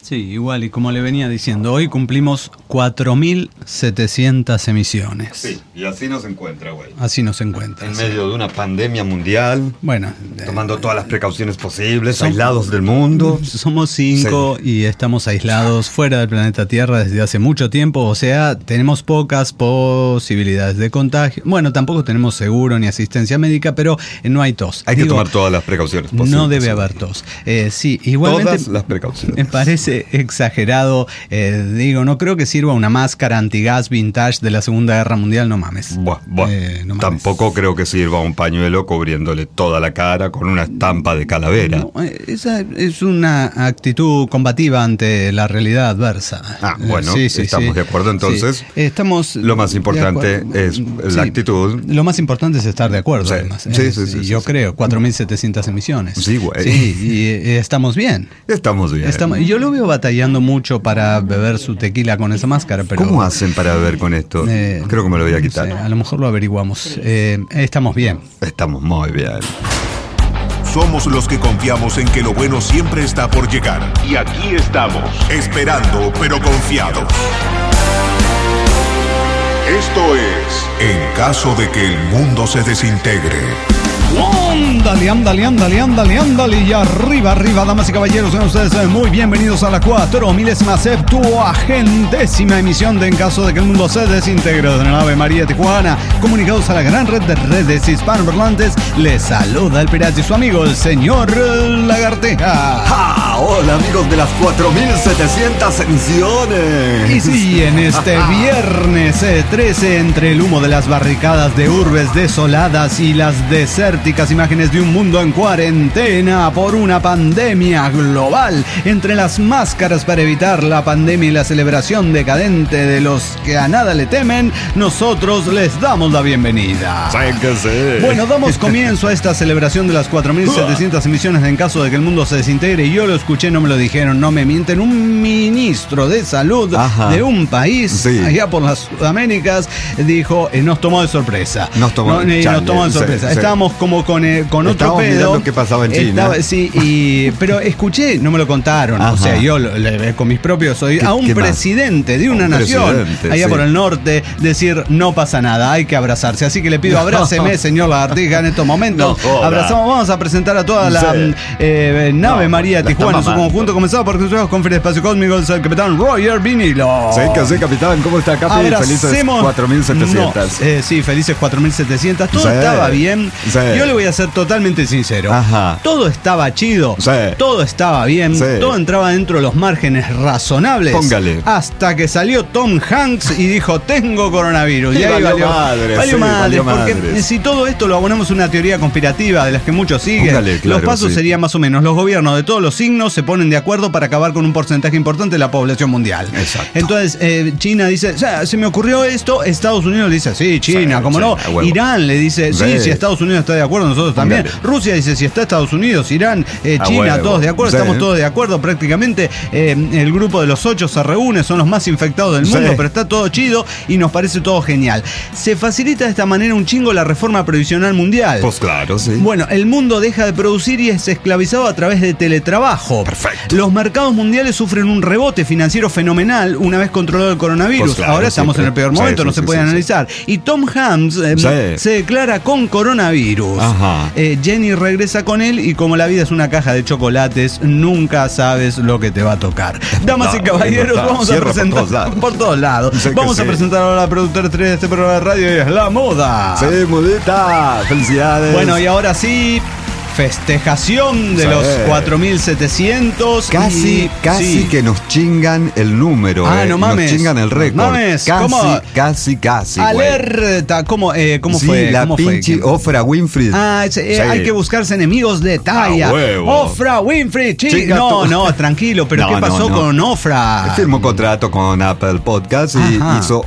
Sí, igual, y como le venía diciendo, hoy cumplimos 4.700 emisiones. Sí, y así nos encuentra, güey. Así nos encuentra. En medio de una pandemia mundial. Bueno, tomando todas las precauciones posibles, aislados del mundo. Somos 5 y estamos aislados fuera del planeta Tierra desde hace mucho tiempo. O sea, tenemos pocas posibilidades de contagio. Bueno, tampoco tenemos seguro ni asistencia médica, pero no hay tos. Hay que tomar todas las precauciones posibles. No debe haber tos. Sí, igualmente. Todas las precauciones. Me parece exagerado. No creo que sirva una máscara antigas vintage de la Segunda Guerra Mundial, no mames. No mames. Tampoco creo que sirva un pañuelo cubriéndole toda la cara con una estampa de calavera. No, esa es una actitud combativa ante la realidad adversa. Bueno, estamos de acuerdo entonces. Sí. Estamos. Lo más importante es la actitud. Lo más importante es estar de acuerdo, además. Sí, yo creo, 4.700 emisiones. Sí, güey. Sí, y estamos bien. Estamos bien. Yo lo veo batallando mucho para beber su tequila con esa máscara, pero... ¿Cómo hacen para beber con esto? Creo que me lo voy a quitar. A lo mejor lo averiguamos. Estamos bien. Estamos muy bien. Somos los que confiamos en que lo bueno siempre está por llegar. Y aquí estamos, esperando, pero confiados. Esto es En caso de que el mundo se desintegre. Ándale, y arriba, damas y caballeros, sean ustedes muy bienvenidos a la 4.070ª emisión de En caso de que el mundo se desintegre de la nave María Tijuana, comunicados a la gran red de redes hispanoparlantes. Les saluda el pirata y su amigo, el señor Lagarteja. Hola amigos de las 4.700 emisiones. Y sí, en este viernes 13, entre el humo de las barricadas de urbes desoladas y las desérticas imágenes de un mundo en cuarentena por una pandemia global, entre las máscaras para evitar la pandemia y la celebración decadente de los que a nada le temen, nosotros les damos la bienvenida. Bueno, damos comienzo a esta celebración de las 4.700 emisiones en caso de que el mundo se desintegre. Y yo lo escuché, no me lo dijeron, no me mienten. Un ministro de salud de un país allá por las Sudaméricas dijo, nos tomó de sorpresa. Nos tomó de sorpresa. Estábamos como con otro pedo. Lo que pasaba en China. Pero escuché, no me lo contaron. O sea, yo con mis propios oídos a un presidente de una nación allá por el norte decir, no pasa nada, hay que abrazarse. Así que le pido, abráceme, señor Lagartija, en estos momentos. Abrazamos, vamos a presentar a toda la nave María Tijuana en su conjunto, comenzado por nosotros con Feria Espacio Cósmico, el capitán Roger Vinilo. Sí, capitán, ¿cómo está, Capi? Felices 4.700. Sí, felices 4.700. Todo estaba bien. Yo le voy a ser totalmente sincero. Todo estaba chido. Todo estaba bien. Todo entraba dentro de los márgenes razonables. Póngale. Hasta que salió Tom Hanks y dijo, tengo coronavirus. Y ahí valió madre. Porque si todo esto lo abonamos a una teoría conspirativa de las que muchos siguen, los pasos serían más o menos: los gobiernos de todos los signos se ponen de acuerdo para acabar con un porcentaje importante de la población mundial. Exacto. Entonces, China dice, se me ocurrió esto. Estados Unidos le dice, sí, China, ¿cómo no? Irán le dice, sí, si Estados Unidos está de acuerdo, nosotros también. Rusia dice, si está Estados Unidos, Irán, China, todos de acuerdo, estamos todos de acuerdo prácticamente. El grupo de los 8 se reúne, son los más infectados del mundo, pero está todo chido y nos parece todo genial. Se facilita de esta manera un chingo la reforma previsional mundial. Pues claro, sí. Bueno, el mundo deja de producir y es esclavizado a través de teletrabajo. Perfecto. Los mercados mundiales sufren un rebote financiero fenomenal una vez controlado el coronavirus. Pues claro, ahora estamos en el peor momento, no se puede analizar. Y Tom Hanks se declara con coronavirus. Jenny regresa con él y como la vida es una caja de chocolates, nunca sabes lo que te va a tocar. Damas y caballeros, vamos a presentar por todos lados. Vamos a presentar ahora a la productora estrella de este programa de radio, y es La Moda. Sí, modita. Felicidades. Bueno, y ahora sí, festejación de los 4.700. Casi que nos chingan el número. No mames. Nos chingan el récord. No mames. Casi. Alerta. ¿Cómo fue? La pinche Oprah Winfrey. Hay que buscarse enemigos de talla. Oprah Winfrey, No, tranquilo. Pero ¿qué pasó con Oprah? Firmó contrato con Apple Podcast y hizo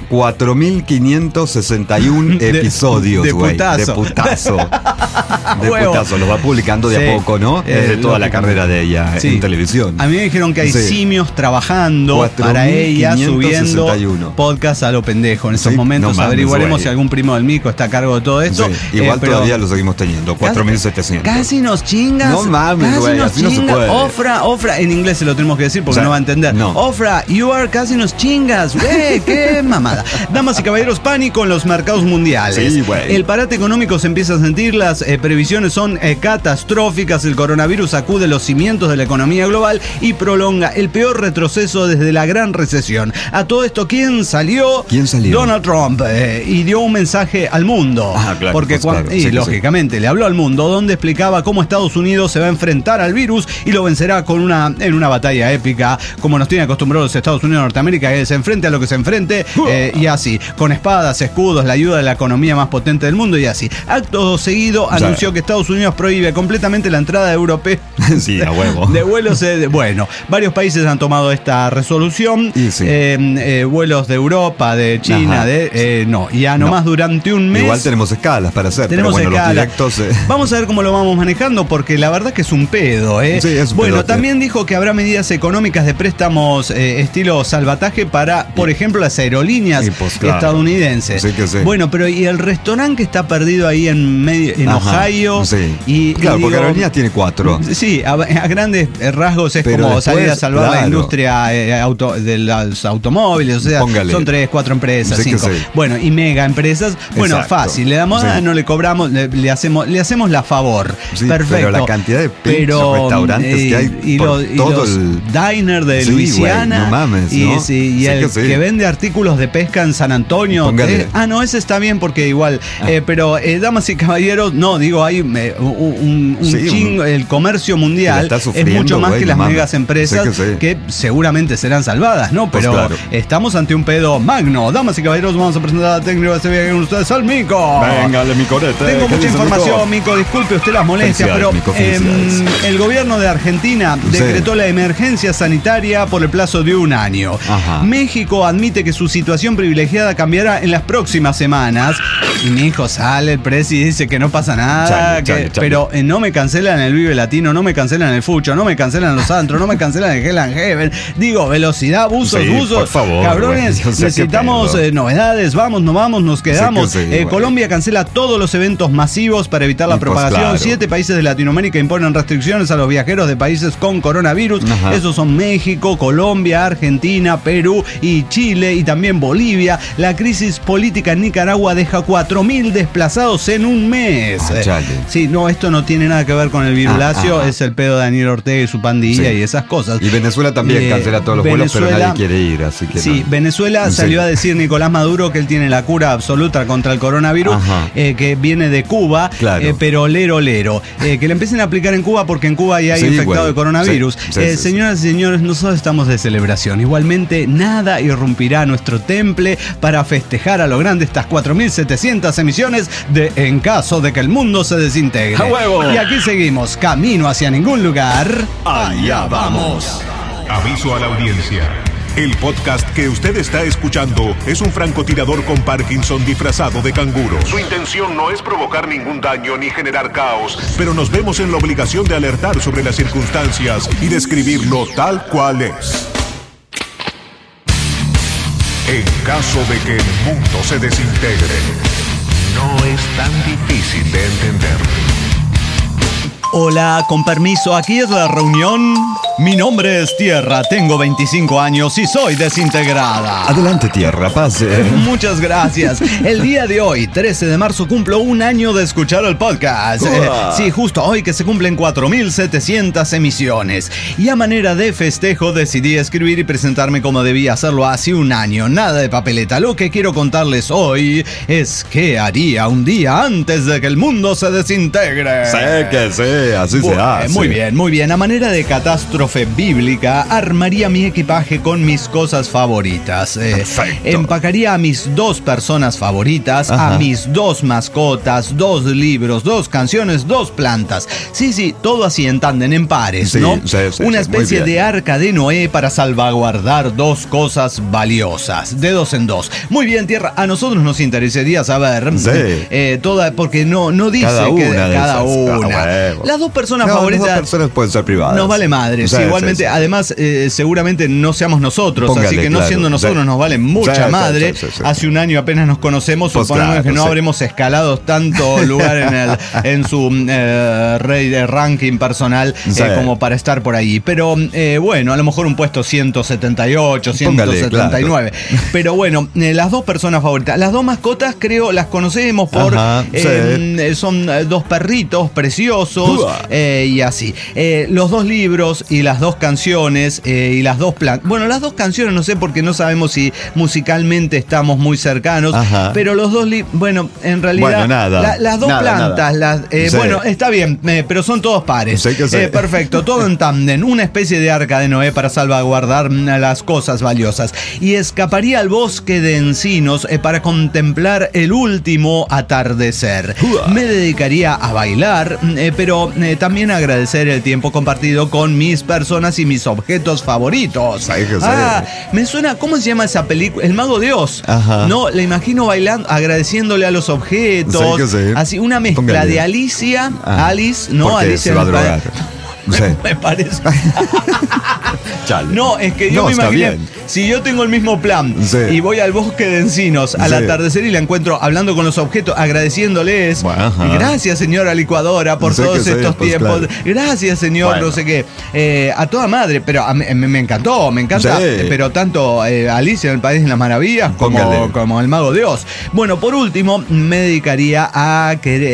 4.561 episodios, güey. De putazo. De putazo. Los va a publicar explicando de a poco, ¿no? Toda la carrera de ella en televisión. A mí me dijeron que hay simios trabajando para ella, subiendo podcast a lo pendejo. En estos momentos averiguaremos si algún primo del Mico está a cargo de todo esto. Igual todavía lo seguimos teniendo, 4.700. Casi nos chingas. No mames, güey, así no se puede. Ofra, en inglés se lo tenemos que decir porque no va a entender. No. Ofra, you are casi nos chingas, güey, qué mamada. Damas y caballeros, pánico en los mercados mundiales. Sí, güey. El parate económico se empieza a sentir, las previsiones son catastróficas, el coronavirus sacude los cimientos de la economía global y prolonga el peor retroceso desde la gran recesión. A todo esto, ¿quién salió? Donald Trump, y dio un mensaje al mundo. Claro. Porque lógicamente le habló al mundo, donde explicaba cómo Estados Unidos se va a enfrentar al virus y lo vencerá en una batalla épica, como nos tiene acostumbrados los Estados Unidos de Norteamérica, que se enfrente a lo que se enfrente, y así, con espadas, escudos, la ayuda de la economía más potente del mundo y así. Acto seguido anunció que Estados Unidos prohíbe completamente la entrada de europeos. Sí, a huevo. De vuelos, bueno, varios países han tomado esta resolución. Vuelos de Europa, de China, ya nomás durante un mes. Igual tenemos escalas para hacer, tenemos pero bueno, escalas. los directos... Vamos a ver cómo lo vamos manejando, porque la verdad que es un pedo, Sí, es un bueno, pedote. también dijo que habrá medidas económicas de préstamos estilo salvataje para, por ejemplo, las aerolíneas estadounidenses. Sí que sí. Bueno, pero y el restaurante que está perdido ahí en medio, en Ohio. Sí. Claro, porque Aerolíneas tiene 4. Sí, a grandes rasgos es pero como después, salir a salvar la industria de los automóviles, o sea, son 3, 4 empresas, 5. Bueno, y mega empresas. Bueno, fácil, le damos, no le cobramos, le hacemos la favor. Perfecto. Pero la cantidad de restaurantes que hay y por todo los el diner de Luisiana. Güey, no mames, ¿no? Y el que vende artículos de pesca en San Antonio. No, ese está bien porque igual. Pero, damas y caballeros, hay un chingo. El comercio mundial es mucho más que las megas empresas que seguramente serán salvadas, ¿no? Pero estamos ante un pedo magno. Damas y caballeros, vamos a presentar a técnico de este viaje con ustedes al Mico. Véngale, Micorete. Tengo mucha información, Mico, disculpe usted las molestias, pero el gobierno de Argentina decretó la emergencia sanitaria por el plazo de 1 año. México admite que su situación privilegiada cambiará en las próximas semanas. Y mi hijo sale, el presi, y dice que no pasa nada, chale. Pero no me cancelan el Vive Latino, no me cancelan el Fucho, no me cancelan los antros, no me cancelan el Hell and Heaven. Digo, velocidad, buzos. Por favor, cabrones, necesitamos novedades, nos quedamos. Colombia cancela todos los eventos masivos para evitar la propagación. 7 países de Latinoamérica imponen restricciones a los viajeros de países con coronavirus. Esos son México, Colombia, Argentina, Perú y Chile, y también Bolivia. La crisis política en Nicaragua deja 4.000 desplazados en un mes. Sí, no, esto no tiene nada que ver con el virulacio, es el pedo de Daniel Ortega y su pandilla y esas cosas. Y Venezuela también cancela todos los vuelos, pero nadie quiere ir, así que Venezuela salió a decir Nicolás Maduro que él tiene la cura absoluta contra el coronavirus, que viene de Cuba, pero lero, que le empiecen a aplicar en Cuba porque en Cuba ya hay infectado de coronavirus. Señoras y señores, nosotros estamos de celebración. Igualmente, nada irrumpirá nuestro temple para festejar a lo grande estas 4.700 emisiones de En caso de que el mundo se desintegre. ¡A huevo! Y aquí seguimos, camino hacia ningún lugar. Allá vamos. Aviso a la audiencia. El podcast que usted está escuchando es un francotirador con Parkinson disfrazado de canguro. Su intención no es provocar ningún daño ni generar caos, pero nos vemos en la obligación de alertar sobre las circunstancias y describirlo tal cual es. En caso de que el mundo se desintegre, no es tan difícil de entender. Hola, con permiso, aquí es la reunión. Mi nombre es Tierra, tengo 25 años y soy desintegrada. Adelante, Tierra, pase. Muchas gracias. El día de hoy, 13 de marzo, cumplo 1 año de escuchar el podcast. Sí, justo hoy que se cumplen 4.700 emisiones. Y a manera de festejo decidí escribir y presentarme como debía hacerlo hace 1 año. Nada de papeleta. Lo que quiero contarles hoy es qué haría un día antes de que el mundo se desintegre. Sé que sí, así se hace. Muy bien. A manera de catástrofe fe bíblica, armaría mi equipaje con mis cosas favoritas. Perfecto. Empacaría a mis 2 personas favoritas, Ajá. a mis 2 mascotas, 2 libros, 2 canciones, 2 plantas. Sí, todo así en tándem, en pares, Sí, ¿no? sí, Una muy especie bien. de arca de Noé para salvaguardar 2 cosas valiosas, de 2 en 2. Muy bien, Tierra, a nosotros nos interesaría saber toda, porque no dice Cada que una de cada esas. una. Huevo. Las 2 personas No, favoritas. las 2 personas pueden ser privadas. Nos vale madre, Sí, igualmente, sí. además seguramente no seamos nosotros, Póngale, así que no claro, siendo nosotros sí. nos vale mucha Sí, madre. sí. Hace un año apenas nos conocemos, Pues suponemos claro, que no sí. habremos escalado tanto lugar en su rey de ranking personal Sí. como para estar por ahí. Pero bueno, a lo mejor un puesto 178, Póngale, 179. Pero bueno, las 2 personas favoritas, las 2 mascotas creo las conocemos por Ajá, sí. son 2 perritos preciosos Uah. y así. Los 2 libros y las 2 canciones y las 2 plantas. Bueno, las 2 canciones no sé porque no sabemos si musicalmente estamos muy cercanos, Ajá. pero los 2 bueno, en realidad Bueno, nada. las 2 Nada, plantas, nada. Sí. bueno, está bien, pero son todos pares. Sí que sí. Perfecto, todo en tándem, una especie de arca de Noé para salvaguardar las cosas valiosas. Y escaparía al bosque de encinos para contemplar el último atardecer. Uah. Me dedicaría a bailar, pero también a agradecer el tiempo compartido con mis personas y mis objetos favoritos. Sí que sí. Me suena, ¿cómo se llama esa película? El Mago de Oz. Ajá. No, le imagino bailando, agradeciéndole a los objetos. Sí que sí. Así, una mezcla Póngale. de Alicia, Ah, Alice, ¿no? porque Alicia se va a en el drogar. Sí. Me parece. Chale. No, es que yo No, me está imaginé, bien. si yo tengo el mismo plan Sí. y voy al bosque de encinos al Sí. atardecer y la encuentro hablando con los objetos, agradeciéndoles. Bueno, ajá. Gracias, señora licuadora, por Sí todos que sí, estos pues, tiempos. claro. Gracias, señor, Bueno. no sé qué. A toda madre, pero me encantó, me encanta. Sí. Pero tanto Alicia en el País de las Maravillas Póngale. como el Mago de Oz. Bueno, por último, me dedicaría a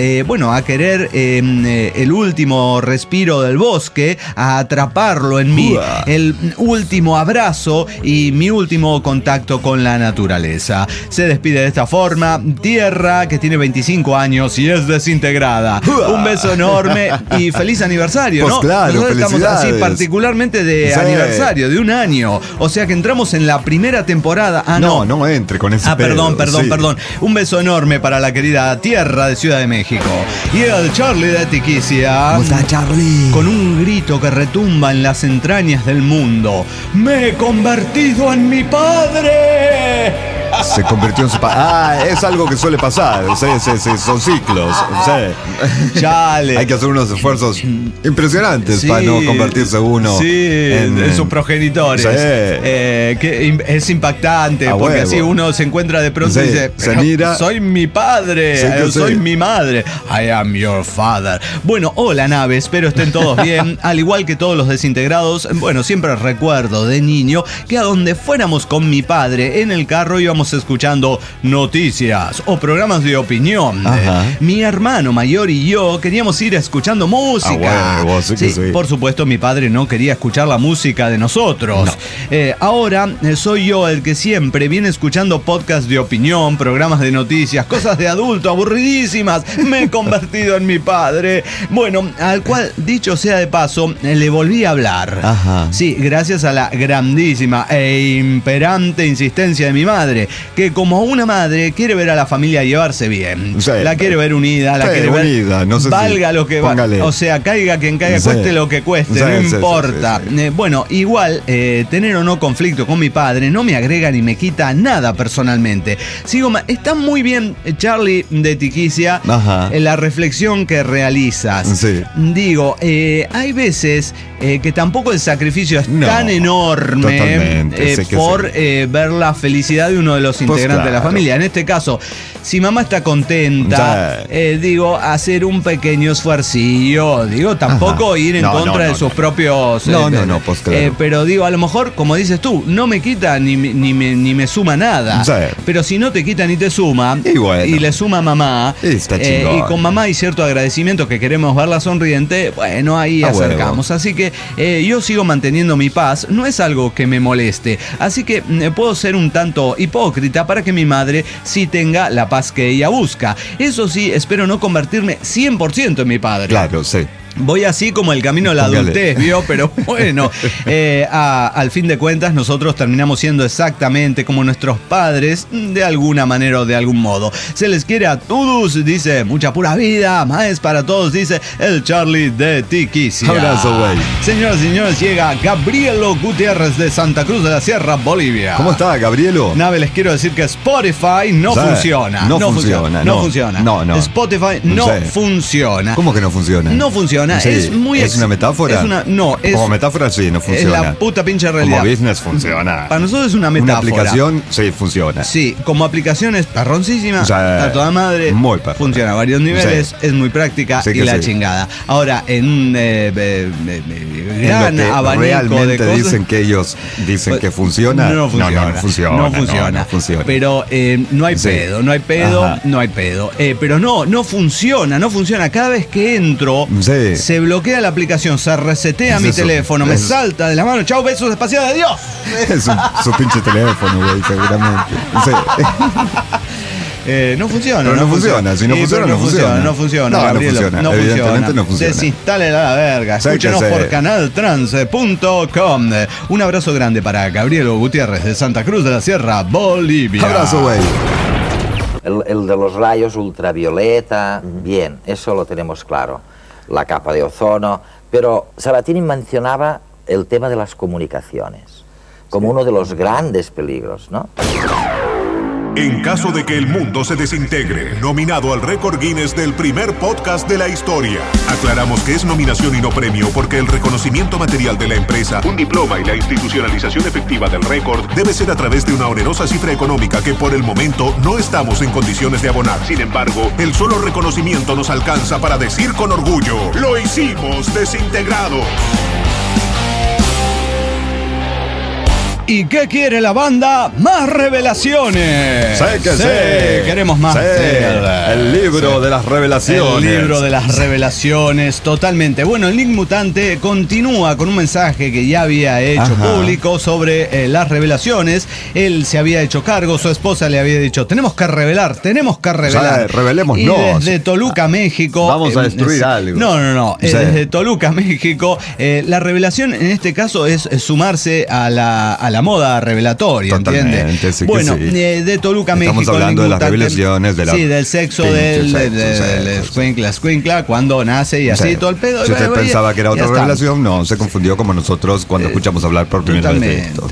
querer el último respiro del bosque, a atraparlo en mí, Uah. el último abrazo y mi último contacto con la naturaleza. Se despide de esta forma Tierra, que tiene 25 años y es desintegrada. Uah. Un beso enorme y feliz aniversario, Pues ¿no? claro, Nosotros estamos así felicidades. particularmente de Sí. aniversario, de un año. O sea que entramos en la primera temporada. No entre con ese pedo, Perdón. sí. Un beso enorme para la querida Tierra de Ciudad de México. Y el Charlie de Tiquicia. ¿Cómo está, Charlie? Con un grito que retumba en las entrañas del mundo. ¡Me he convertido en mi padre! Se convirtió en su es algo que suele pasar. Sí, son ciclos. Sí. Chale. Hay que hacer unos esfuerzos impresionantes Sí, para no convertirse uno en sus progenitores. Sí. Que es impactante, A porque huevo. así uno se encuentra de pronto Sí, y dice, se "Pero mira". soy mi padre, Sí que soy sí. mi madre. I am your father. Bueno, hola nave, espero estén todos bien. Al igual que todos los desintegrados, bueno, siempre recuerdo de niño que a donde fuéramos con mi padre en el carro íbamos escuchando noticias o programas de opinión. Ajá. Mi hermano mayor y yo queríamos ir escuchando música. A huevo, sí que sí. Por supuesto, mi padre no quería escuchar la música de nosotros. Ahora soy yo el que siempre viene escuchando podcasts de opinión, programas de noticias, cosas de adulto aburridísimas. Me he convertido en mi padre. Bueno, al cual, dicho sea de paso, le volví a hablar. Ajá. Sí, gracias a la grandísima e imperante insistencia de mi madre, que como una madre quiere ver a la familia llevarse bien. Sí. La quiere ver unida, la Sí, quiere ver unida, no sé si- valga lo que póngale. o sea, caiga quien caiga, Sí. cueste lo que cueste, Sí, no sí, importa. sí. Bueno, igual, tener o no conflicto con mi padre no me agrega ni me quita nada personalmente. Está muy bien, Charlie de Tiquicia, Ajá. la reflexión que realizas. Sí. Digo, hay veces que tampoco el sacrificio es No, tan enorme totalmente, sí que por sí. ver la felicidad de uno de los integrantes de la claro. familia. En este caso, si mamá está contenta, digo, hacer un pequeño esfuercillo, digo, tampoco Ajá. ir en No, contra no, de sus propios... No, pues claro. pero digo, a lo mejor, como dices tú, no me quita ni me suma nada. Sí. Pero si no te quita ni te suma, Y bueno. y le suma mamá, Está chingón. y con mamá hay cierto agradecimiento que queremos verla sonriente, bueno, ahí A acercamos. Así que yo sigo manteniendo mi paz, no es algo que me moleste. Así que puedo ser un tanto hipócrita para que mi madre sí tenga la paz que ella busca. Eso sí, espero no convertirme 100% en mi padre. Claro, sí. Voy así como el camino a la adultez, ¿vio? Pero bueno, al fin de cuentas nosotros terminamos siendo exactamente como nuestros padres, de alguna manera o de algún modo. Se les quiere a todos, dice, mucha pura vida, más para todos, dice el Charlie de Tiquicia. Abrazo, güey. Señoras y señores, llega Gabrielo Gutiérrez de Santa Cruz de la Sierra, Bolivia. ¿Cómo está, Gabrielo? Nave, les quiero decir que Spotify no funciona. No funciona. No. Spotify no funciona. ¿Cómo que no funciona? No funciona. Sí. ¿Es una metáfora? Como metáfora sí, no funciona. Es la puta pinche realidad. Como business funciona. Para nosotros es una metáfora. Una aplicación, sí, funciona. Sí, como aplicación es perroncísima, a toda madre. Muy perrona. Funciona a varios niveles, es muy práctica y la chingada. Ahora, en un gran abanico realmente de cosas. Dicen que ellos dicen que funciona. No funciona. Pero no hay pedo. Pero no funciona. Cada vez que entro, se bloquea la aplicación, se resetea mi teléfono, me salta de la mano. Chau, besos espaciales, adiós. Es su pinche teléfono, güey, seguramente. Sí. No funciona. Pero no funciona. Si no funciona, no funciona. No funciona, No, Gabrielo. no funciona. Evidentemente no funciona. Desinstálele a la verga. Escúchenos por canaltrans.com. Un abrazo grande para Gabrielo Gutiérrez de Santa Cruz de la Sierra, Bolivia. Abrazo, güey. El de los rayos ultravioleta, bien, eso lo tenemos claro. La capa de ozono. Pero Sabatini mencionaba el tema de las comunicaciones como uno de los grandes peligros, ¿no? En caso de que el mundo se desintegre, nominado al récord Guinness del primer podcast de la historia. Aclaramos que es nominación y no premio porque el reconocimiento material de la empresa, un diploma y la institucionalización efectiva del récord debe ser a través de una onerosa cifra económica que por el momento no estamos en condiciones de abonar. Sin embargo, el solo reconocimiento nos alcanza para decir con orgullo, ¡lo hicimos desintegrado! ¿Y qué quiere la banda? ¡Más revelaciones! Queremos más. El libro de las revelaciones. El libro de las revelaciones, totalmente. Bueno, el Nick Mutante continúa con un mensaje que ya había hecho público sobre las revelaciones. Él se había hecho cargo, su esposa le había dicho, tenemos que revelar. Revelémonos. Y desde Toluca, México... Vamos a destruir algo. No. Desde Toluca, México, la revelación en este caso es sumarse a la moda revelatoria, ¿entiendes? Sí, bueno, sí. De Toluca, México. Estamos hablando de las revelaciones, del sexo del escuincla, cuando nace y así todo el pedo. Si usted pensaba que era otra revelación, no, se confundió como nosotros cuando escuchamos hablar por primera vez de esto.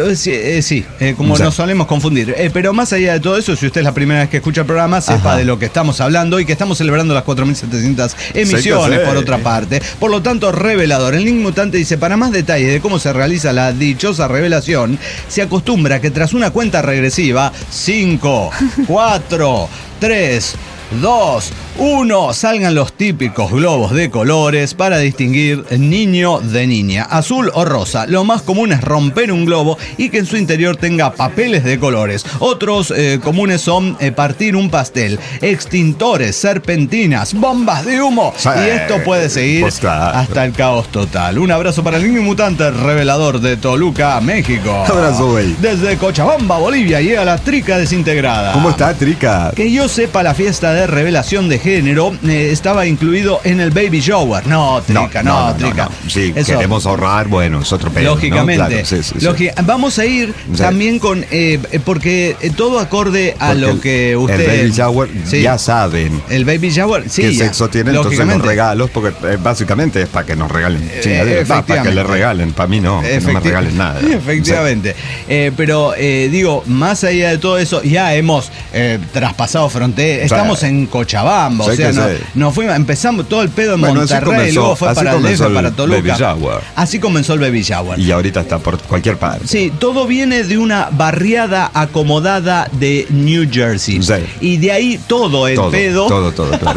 Como nos solemos confundir. Pero más allá de todo eso, si usted es la primera vez que escucha el programa, sepa de lo que estamos hablando y que estamos celebrando las 4.700 emisiones, por otra parte. Por lo tanto, revelador. El Nick Mutante dice, para más detalles de cómo se realiza la dichosa revelación, se acostumbra que tras una cuenta regresiva, 5, 4, 3, 2, 1, salgan los típicos globos de colores para distinguir niño de niña, azul o rosa. Lo más común es romper un globo y que en su interior tenga papeles de colores. Otros comunes son partir un pastel, extintores, serpentinas, bombas de humo. Y esto puede seguir hasta el caos total. Un abrazo para el Niño Mutante, revelador de Toluca, México. Abrazo, güey. Desde Cochabamba, Bolivia, llega la Trica Desintegrada. ¿Cómo está, Trica? Que yo sepa, la fiesta de revelación de género estaba incluido en el baby shower. No, Trica. Sí, eso, queremos ahorrar, bueno, es otro pedo. Lógicamente. ¿No? Claro, sí. Vamos a ir también con... porque todo acorde a lo que usted... El baby shower, ya saben. El baby shower, sí. ¿Qué sexo tiene? Entonces los regalos, porque básicamente es para que nos regalen chingaderas. Para que le regalen, para mí no, que no me regalen nada. Efectivamente. Pero digo, más allá de todo eso, ya hemos traspasado fronteras. Estamos en Cochabamba, empezamos todo el pedo en Monterrey, luego fue para el DF, para Toluca. Así comenzó el baby shower. Y ahorita está por cualquier parte. Sí, todo viene de una barriada acomodada de New Jersey. Y de ahí todo el pedo. Todo, claro.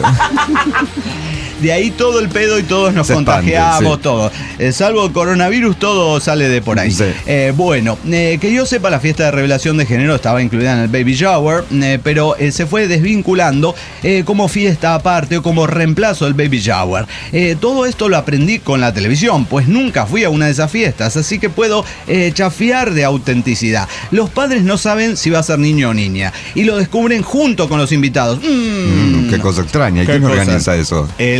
De ahí todo el pedo y todos nos contagiamos, todo. Salvo el coronavirus, todo sale de por ahí. Que yo sepa, la fiesta de revelación de género estaba incluida en el baby shower, pero se fue desvinculando como fiesta aparte o como reemplazo del baby shower. Todo esto lo aprendí con la televisión, pues nunca fui a una de esas fiestas, así que puedo chafiar de autenticidad. Los padres no saben si va a ser niño o niña y lo descubren junto con los invitados. Qué cosa extraña. ¿Y quién organiza eso? El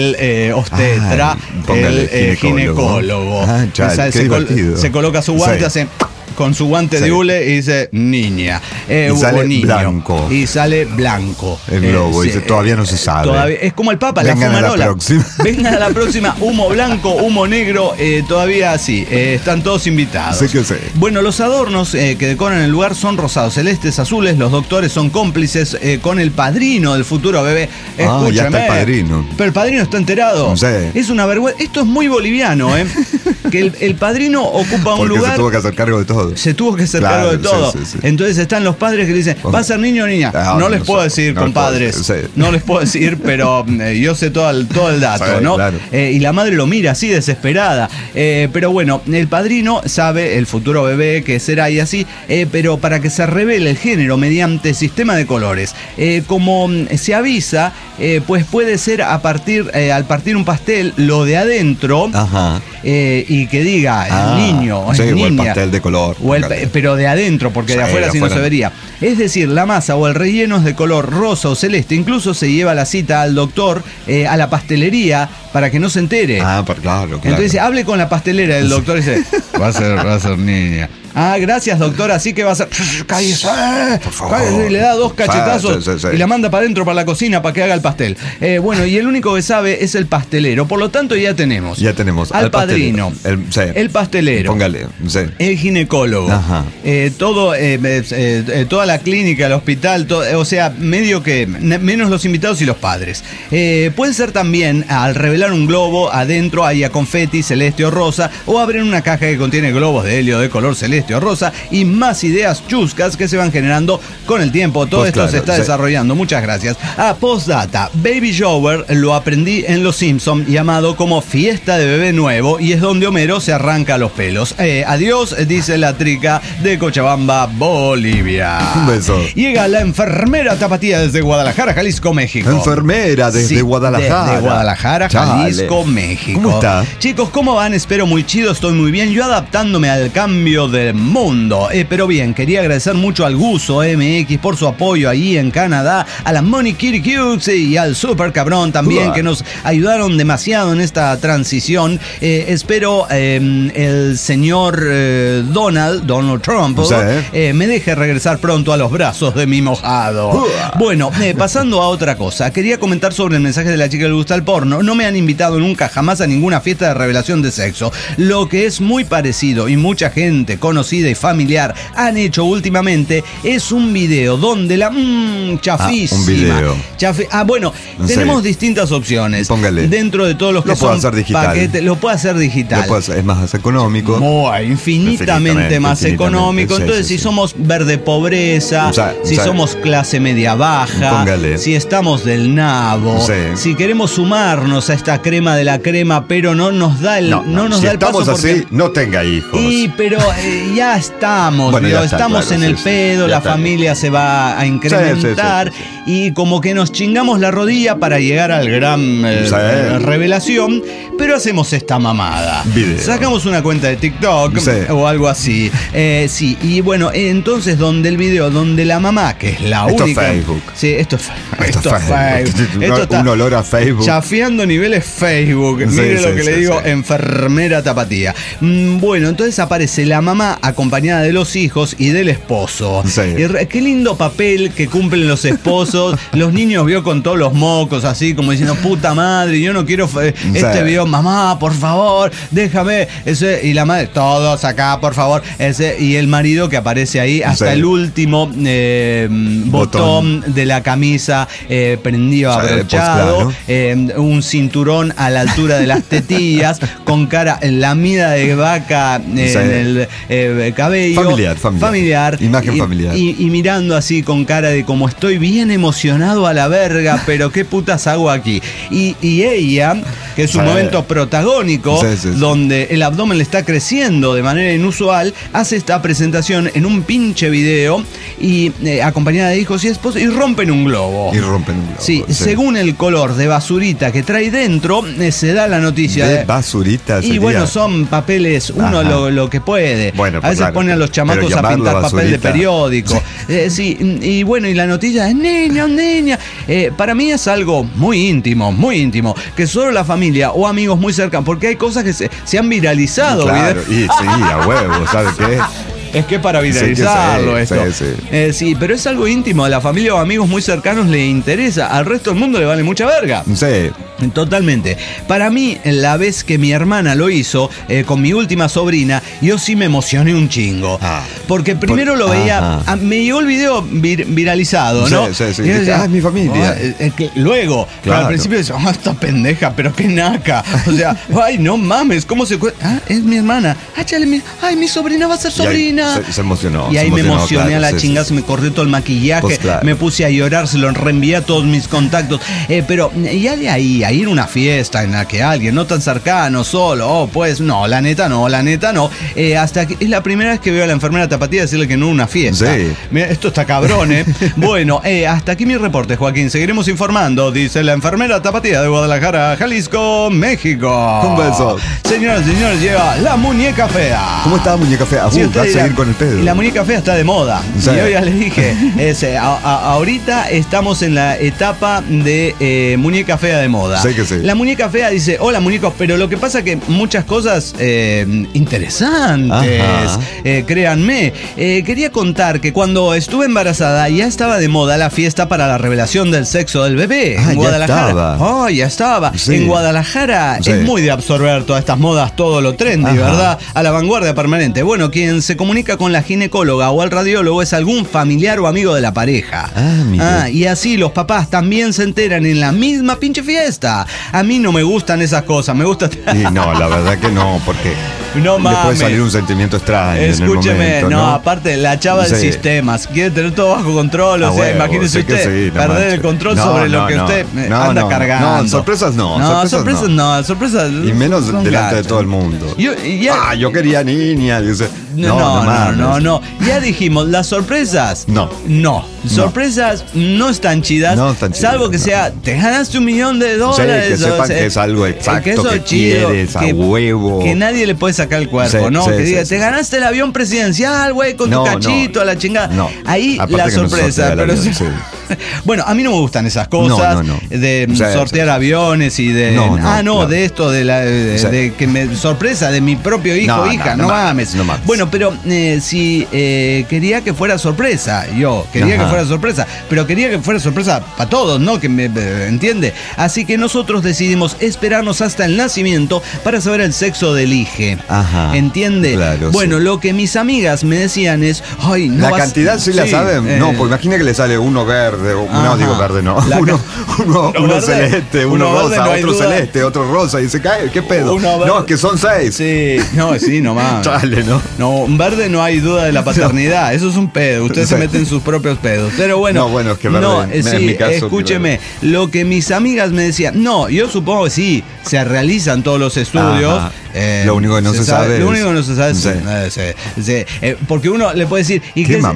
el obstetra, el ginecólogo. Se coloca su guante, hace con su guante de hule y dice niña. Y sale niño, blanco. Y sale blanco. El globo, dice, todavía no se sabe. Es como el Papa, vengan la fumarola. A la próxima. Vengan a la próxima, humo blanco, humo negro, todavía sí, están todos invitados. Sí que sé. Bueno, los adornos que decoran el lugar son rosados, celestes, azules. Los doctores son cómplices con el padrino del futuro bebé. Escúchame. Ya está el padrino. Pero el padrino está enterado. Sí. Es una vergüenza. Esto es muy boliviano, que el padrino ocupa un lugar. Se tuvo que hacer cargo de todo. Se tuvo que hacer cargo de todo. Sí. Entonces están los padres que le dicen, ¿va a ser niño o niña? No les puedo decir, compadres. No les puedo decir, pero yo sé todo el dato, sí, ¿no? Claro. Y la madre lo mira así, desesperada. Pero bueno, el padrino sabe el futuro bebé que será y así, pero para que se revele el género mediante sistema de colores. Como se avisa, pues puede ser al partir un pastel, lo de adentro. Ajá. Y que diga niño o niña. O el pastel de color. Pero de adentro, porque de afuera sí no se vería. Es decir, la masa o el relleno es de color rosa o celeste. Incluso se lleva la cita al doctor, a la pastelería, para que no se entere. Pero claro. Entonces dice, hable con la pastelera del doctor y dice, va a ser niña. Gracias, doctor, así que va a ser. Cállese, por favor. Cállese, y le da 2 cachetazos sí. Y la manda para adentro, para la cocina, para que haga el pastel. Bueno, y el único que sabe es el pastelero. Por lo tanto, ya tenemos al padrino, el pastelero, póngale, el ginecólogo, toda la clínica, el hospital, o sea, medio que menos los invitados y los padres. Puede ser también, al revelar un globo, adentro haya confeti celeste o rosa, o abren una caja que contiene globos de helio de color celeste o rosa y más ideas chuscas que se van generando con el tiempo. Todo esto se está desarrollando. Muchas gracias. Postdata. Baby Shower lo aprendí en Los Simpson, llamado como fiesta de bebé nuevo, y es donde Homero se arranca los pelos. Adiós, dice la trica de Cochabamba, Bolivia. Un beso. Llega la enfermera tapatía desde Guadalajara, Jalisco, México. Enfermera desde Guadalajara. Desde Guadalajara, Jalisco, México. ¿Cómo está? Chicos, ¿cómo van? Espero muy chido, estoy muy bien. Yo adaptándome al cambio del mundo. Pero bien, quería agradecer mucho al Guso MX por su apoyo ahí en Canadá, a la Money Kitty Cukes y al Super Cabrón también, que nos ayudaron demasiado en esta transición. Espero el señor Donald Trump me deje regresar pronto a los brazos de mi mojado. Bueno, pasando a otra cosa, quería comentar sobre el mensaje de la chica que le gusta el porno. No me han invitado nunca jamás a ninguna fiesta de revelación de sexo. Lo que es muy parecido y mucha gente conocida y familiar han hecho últimamente es un video donde la chafísima. Un video. Bueno, tenemos distintas opciones. Póngale. Dentro de todos los que son paquetes, lo puede hacer digital. Es más económico. Infinitamente más económico. Entonces, si somos verde pobreza, si somos clase media baja, si estamos del nabo, si queremos sumarnos a esta crema de la crema, pero no nos da el si estamos así, no tenga hijos. Pero ya estamos, estamos en el pedo, la familia se va a incrementar y como que nos chingamos la rodilla para llegar al gran revelación, pero hacemos esta mamada. Sacamos una cuenta de TikTok o algo así. Y bueno, entonces donde el video, donde la mamá, que es la única. Facebook. Sí, esto es Facebook. Esto está un olor a Facebook. Chafeando niveles Facebook. Mire lo que le digo, enfermera tapatía. Bueno, entonces aparece la mamá acompañada de los hijos y del esposo. Qué lindo papel que cumplen los esposos. Los niños vio con todos los mocos así como diciendo, puta madre, yo no quiero este video, mamá, por favor, déjame. Y la madre, todos acá, por favor. Y el marido que aparece ahí hasta el último botón de la camisa prendido, abrochado, un cinturón a la altura de las tetillas, con cara lamida de vaca en el cabello. Familiar. Imagen familiar. Y mirando así con cara de como estoy bien emocionado a la verga, pero qué putas hago aquí. Y ella, que es un momento protagónico, donde el abdomen le está creciendo de manera inusual, hace esta presentación en un pinche video y acompañada de hijos y esposos, y rompen un globo. Según el color de basurita que trae dentro, se da la noticia. ¿De basurita? Y bueno, son papeles, uno lo que puede. Bueno, a veces ponen a los chamacos a pintar papel de periódico. Sí, y bueno, y la noticia es niña. Para mí es algo muy íntimo, que solo la familia o amigos muy cercanos, porque hay cosas que se han viralizado. Claro, y sí, a huevo, ¿sabes qué? Es que para viralizarlo esto. Sí, pero es algo íntimo, a la familia o amigos muy cercanos le interesa, al resto del mundo le vale mucha verga. Sí. Totalmente. Para mí, la vez que mi hermana lo hizo con mi última sobrina, yo sí me emocioné un chingo. Porque primero lo veía, me llegó el video viralizado, ¿no? Sí. Y decía, es mi familia. Luego, claro. Al principio decía, esta pendeja, pero qué naca. O sea, ay, no mames, ¿cómo se cuenta? Es mi hermana. Mi sobrina va a ser sobrina. Se emocionó. Y ahí me emocioné a la chingada, se me corrió todo el maquillaje, pues claro. Me puse a llorar, se lo reenvié a todos mis contactos. Pero ya de ahí, a ir a una fiesta en la que alguien no tan cercano, solo, pues no, la neta no. Hasta que es la primera vez que veo a la enfermera tapatía decirle que no una fiesta. Sí. Mira, esto está cabrón, ¿eh? Bueno, hasta aquí mi reporte, Joaquín. Seguiremos informando, dice la enfermera tapatía de Guadalajara, Jalisco, México. Un beso. Señoras y señores, llega la muñeca fea. ¿Cómo está muñeca fea? Sí, va a seguir con el pedo. Y la muñeca fea está de moda. Sí. Y yo ya les dije, ahorita estamos en la etapa de muñeca fea de moda. Sí que sí. La muñeca fea dice, hola muñecos, pero lo que pasa que muchas cosas interesantes, créanme. Quería contar que cuando estuve embarazada ya estaba de moda la fiesta para la revelación del sexo del bebé en Guadalajara. Ya estaba. Sí. En Guadalajara es muy de absorber todas estas modas, todo lo trendy, ¿verdad? A la vanguardia permanente. Bueno, quien se comunica con la ginecóloga o al radiólogo es algún familiar o amigo de la pareja. Y así los papás también se enteran en la misma pinche fiesta. A mí no me gustan esas cosas, me gusta... Y no, la verdad que no, porque no mames. Le puede salir un sentimiento extraño. Escúcheme, en el momento, ¿no? Aparte, la chava del sistema, quiere tener todo bajo control, o sea, imagínese usted perder el control sobre lo que usted anda cargando. No, sorpresas no. Sorpresas. Y menos delante de todo el mundo. Yo quería niña, dice. No. Ya dijimos, las sorpresas. No. Sorpresas no están chidas. Salvo que sea, te ganaste $1 millón. Sí, que sepan que es algo exacto que quieres, a huevo. Que nadie le puede sacar el cuerpo, ¿no? Que diga, te ganaste el avión presidencial, güey, con tu cachito, a la chingada. Ahí la sorpresa, pero bueno, a mí no me gustan esas cosas de sortear aviones y de de esto de que me sorpresa de mi propio hijo o hija, no mames. Bueno, pero si quería que fuera sorpresa, que fuera sorpresa, pero quería que fuera sorpresa para todos, ¿no? Que me entiende. Así que nosotros decidimos esperarnos hasta el nacimiento para saber el sexo del hijo. ¿Entiende? Claro, bueno, lo que mis amigas me decían es, la cantidad sí la saben. No, pues imagina que le sale uno verde, digo verde, no. Uno celeste, uno rosa, otro celeste, otro rosa, y se cae, ¿qué pedo? No, es que son 6. Sí, no mames. Chale, ¿no? No, un verde no hay duda de la paternidad, eso es un pedo, usted se mete en sus propios pedos. Pero bueno, es que verde, en mi caso, escúcheme, lo que mis amigas me decían, yo supongo que sí, se realizan todos los estudios. Lo único que no se sabe. Lo único que no se sabe es porque uno le puede decir, ¿y qué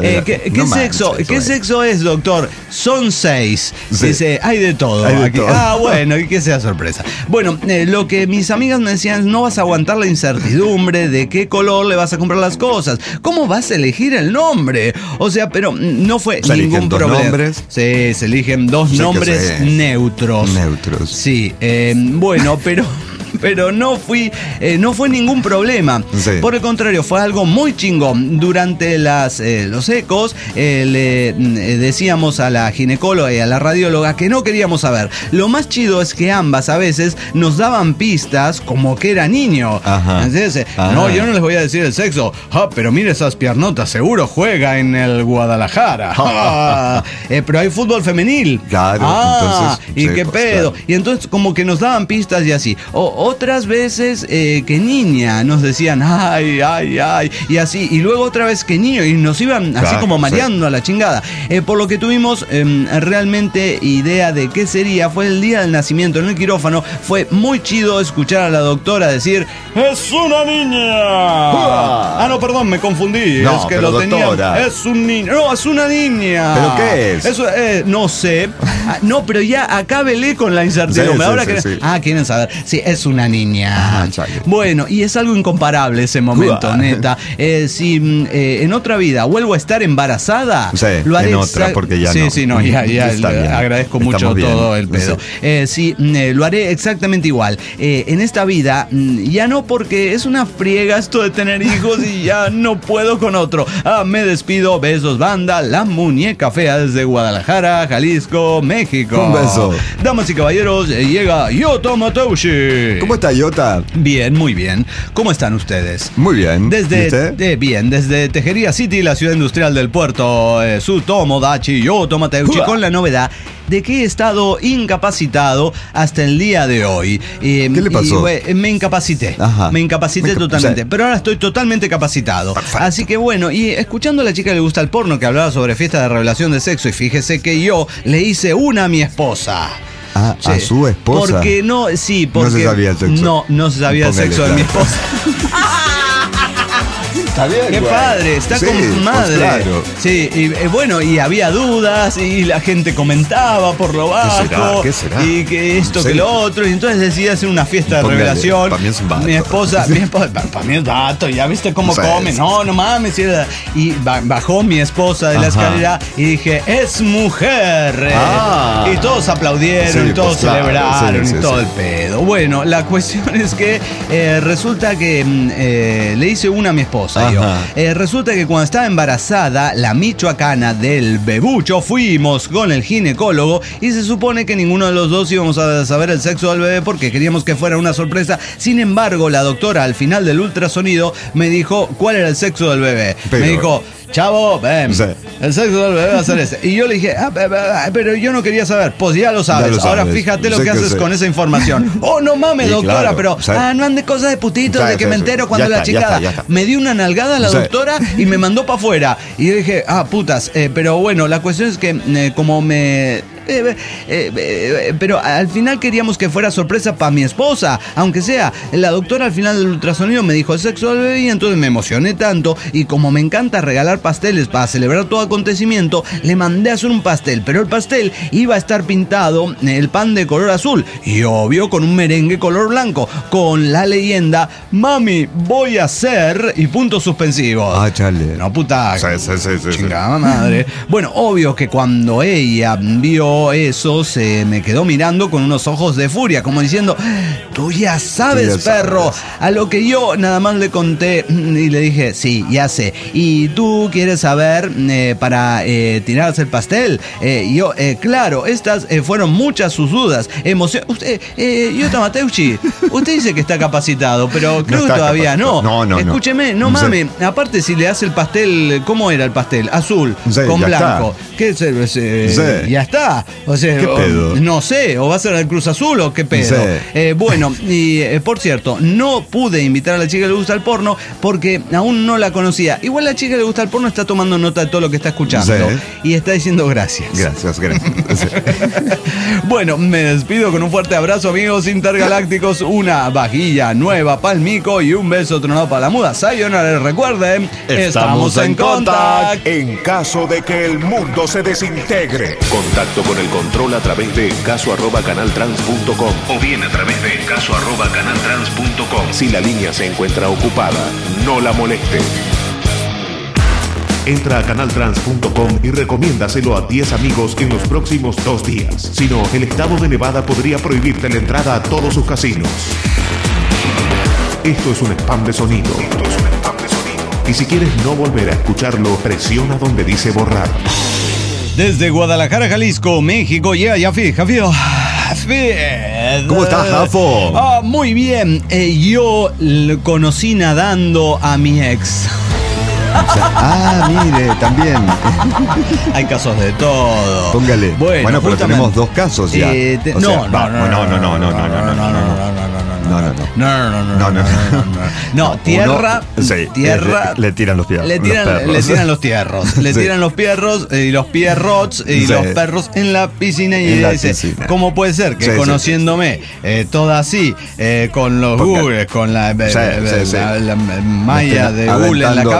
sexo es, doctor? Son 6. Dice, hay de todo. Aquí. Bueno, y que sea sorpresa. Bueno, lo que mis amigas me decían es, no vas a aguantar la incertidumbre de qué color le vas a comprar las cosas. ¿Cómo vas a elegir el nombre? O sea, pero no fue ningún problema. ¿Nombres? Sí, se eligen 2 nombres neutros. Sí, bueno, pero no fue ningún problema. Por el contrario, fue algo muy chingón. Durante los ecos le decíamos a la ginecóloga y a la radióloga que no queríamos saber. Lo más chido es que ambas a veces nos daban pistas como que era niño. Entonces, no, yo no les voy a decir el sexo. Pero mire esas piernotas, seguro juega en el Guadalajara. Pero hay fútbol femenil. Claro, entonces. ¿Y qué pedo? Claro. Y entonces como que nos daban pistas y así. Otras veces que niña nos decían ay, y así, y luego otra vez que niño, y nos iban así como mareando a la chingada. Por lo que tuvimos realmente idea de qué sería, fue el día del nacimiento en el quirófano. Fue muy chido escuchar a la doctora decir, ¡es una niña! No, perdón, me confundí. Es que lo tenía. Es un niño. No, es una niña. ¿Pero qué es? Eso, no sé. No, pero ya acábele con la incertidumbre. Ahora quieren saber. Sí, es una una niña. Bueno, y es algo incomparable ese momento, neta. Si en otra vida vuelvo a estar embarazada, lo haré en otra, porque ya no. Sí, no, ya agradezco mucho todo el pedo. Sí, lo haré exactamente igual. En esta vida, ya no, porque es una friega esto de tener hijos y ya no puedo con otro. Me despido, besos, banda, la muñeca fea desde Guadalajara, Jalisco, México. Un beso. Damas y caballeros, llega Yota Mateushi. ¿Cómo está, Yota? Bien, muy bien. ¿Cómo están ustedes? Muy bien. Bien, desde Tejería City, la ciudad industrial del puerto, su Tomodachi Yota Mateushi, con la novedad de que he estado incapacitado hasta el día de hoy. ¿Qué le pasó? Me incapacité. Me incapacité totalmente. Pero ahora estoy totalmente capacitado. Perfecto. Así que bueno, y escuchando a la chica que le gusta el porno, que hablaba sobre fiesta de revelación de sexo, y fíjese que yo le hice una a mi esposa. Sí. ¿A su esposa? Porque no se sabía el sexo. No se sabía el sexo de mi esposa. Está bien, qué padre, está con madre. Claro. Sí, y bueno, y había dudas, y la gente comentaba por lo bajo. ¿Qué será? Y que esto, que lo otro. Y entonces decidí hacer una fiesta de revelación. Para mí es un vato. Mi esposa, para mí es vato, ya viste cómo come. No mames. Y bajó mi esposa de la escalera y dije, es mujer. Y todos aplaudieron, y todos celebraron, y todo el pedo. Bueno, la cuestión es que resulta que le hice una a mi esposa. Resulta que cuando estaba embarazada, la michoacana del bebucho, fuimos con el ginecólogo y se supone que ninguno de los dos íbamos a saber el sexo del bebé porque queríamos que fuera una sorpresa. Sin embargo, la doctora al final del ultrasonido me dijo cuál era el sexo del bebé. Me dijo, chavo, ven, el sexo del bebé va a ser ese. Y yo le dije, pero yo no quería saber. Pues ya lo sabes. Ahora fíjate lo que haces con esa información. Oh, no mames, doctora, claro, pero no ande cosas de putitos, de que me entero cuando la chicada. Me dio una nalgada a la doctora y me mandó para afuera. Y yo dije, putas. Pero bueno, la cuestión es que como me... pero al final queríamos que fuera sorpresa para mi esposa, aunque sea. La doctora al final del ultrasonido me dijo el sexo del bebé, y entonces me emocioné tanto, y como me encanta regalar pasteles para celebrar todo acontecimiento, le mandé a hacer un pastel, pero el pastel iba a estar pintado, el pan de color azul, y obvio con un merengue color blanco, con la leyenda, mami, voy a hacer, y puntos suspensivos. Chale. No, puta. Sí. Chingada madre. Bueno, obvio que cuando ella vio eso, se me quedó mirando con unos ojos de furia, como diciendo, tú ya sabes, perro. A lo que yo nada más le conté y le dije, sí, ya sé. ¿Y tú quieres saber para tirarse el pastel? Yo, claro, estas fueron muchas sus dudas. Usted, Yota Mateushi, usted dice que está capacitado, pero creo que todavía no. No. Escúcheme, no mames. Aparte, si le hace el pastel, ¿cómo era el pastel? Azul, con blanco. ¿Qué ya está. O sea, ¿qué pedo? No sé, o va a ser el Cruz Azul o qué pedo. Bueno, y por cierto, no pude invitar a la chica que le gusta el porno porque aún no la conocía. Igual la chica que le gusta el porno está tomando nota de todo lo que está escuchando y está diciendo gracias. Gracias. Bueno, me despido con un fuerte abrazo, amigos intergalácticos, una vajilla nueva para el mico y un beso tronado para la muda. Sayonara, recuerden, estamos en contacto. En caso de que el mundo se desintegre, contacto con el control a través de encaso@canaltrans.com o bien a través de encaso@canaltrans.com. Si la línea se encuentra ocupada, no la moleste. Entra a canaltrans.com y recomiéndaselo a 10 amigos en los próximos 2 días. Si no, el estado de Nevada podría prohibirte la entrada a todos sus casinos. Esto es un spam de sonido. Y si quieres no volver a escucharlo, presiona donde dice borrar. Desde Guadalajara, Jalisco, México, Jafi. ¿Cómo estás, Jafo? Muy bien. Yo conocí nadando a mi ex. Mire, también. Hay casos de todo. Póngale. Bueno, pero tenemos 2 casos ya. No, tierra. Le tiran los pierros. Le tiran los tierros. Le tiran los pierros y los pierrots y los perros en la piscina. Y ella dice, ¿cómo puede ser que conociéndome toda así, con los gules, con la malla de hule en la cabeza,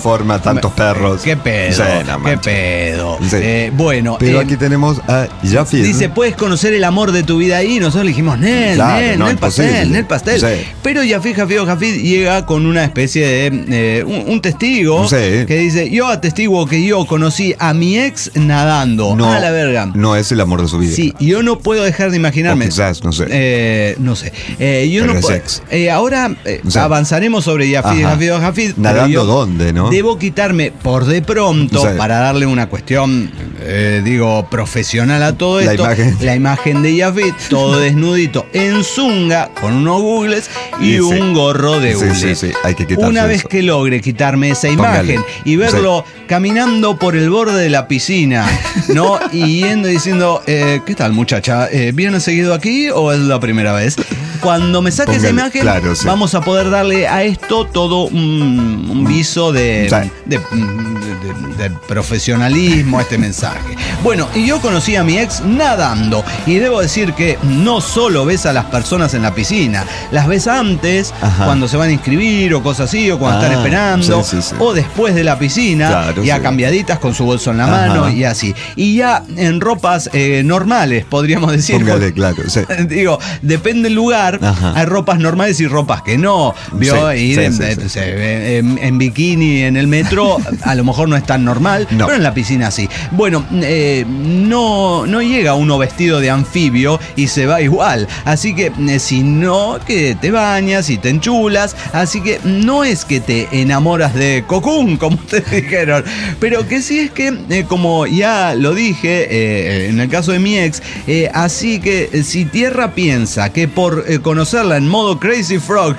forma tantos perros. Qué pedo, Sí, qué pedo. Sí. Bueno. Pero aquí tenemos a Jafid. Dice, puedes conocer el amor de tu vida ahí. Y nosotros le dijimos, Nel pastel. Sí. Pero Jafid llega con una especie de un testigo que dice, yo atestiguo que yo conocí a mi ex nadando. No, a la verga. No es el amor de su vida. Sí, yo no puedo dejar de imaginarme. O quizás, no sé. No sé. Yo no puedo. Ahora avanzaremos sobre Jafid. ¿Nadando dónde, no? Debo quitarme por de pronto, para darle una cuestión, profesional a todo esto, la imagen de Jafid, todo desnudito, en zunga, con unos googles y un gorro de hule. Sí, hay que quitarse Una vez que logre quitarme esa imagen y verlo caminando por el borde de la piscina, ¿no? Y yendo diciendo, ¿qué tal, muchacha? ¿Viene seguido aquí o es la primera vez? Cuando me saque esa imagen, vamos a poder darle a esto todo un viso de profesionalismo a este mensaje. Bueno, y yo conocí a mi ex nadando, y debo decir que no solo ves a las personas en la piscina, las ves antes, cuando se van a inscribir o cosas así, o cuando están esperando, o después de la piscina, ya cambiaditas con su bolso en la mano y así. Y ya en ropas normales, podríamos decir. Póngale, claro, digo, depende del lugar, hay ropas normales y ropas que no. Ir en bikini en el metro a lo mejor no es tan normal, pero en la piscina sí. Bueno, no llega uno vestido de anfibio y se va igual. Así que si no, que te bañas y te enchulas. Así que no es que te enamoras de Cocoon, como ustedes dijeron, pero que sí es que, como ya lo dije, en el caso de mi ex, así que si Tierra piensa que por conocerla en modo Crazy Frog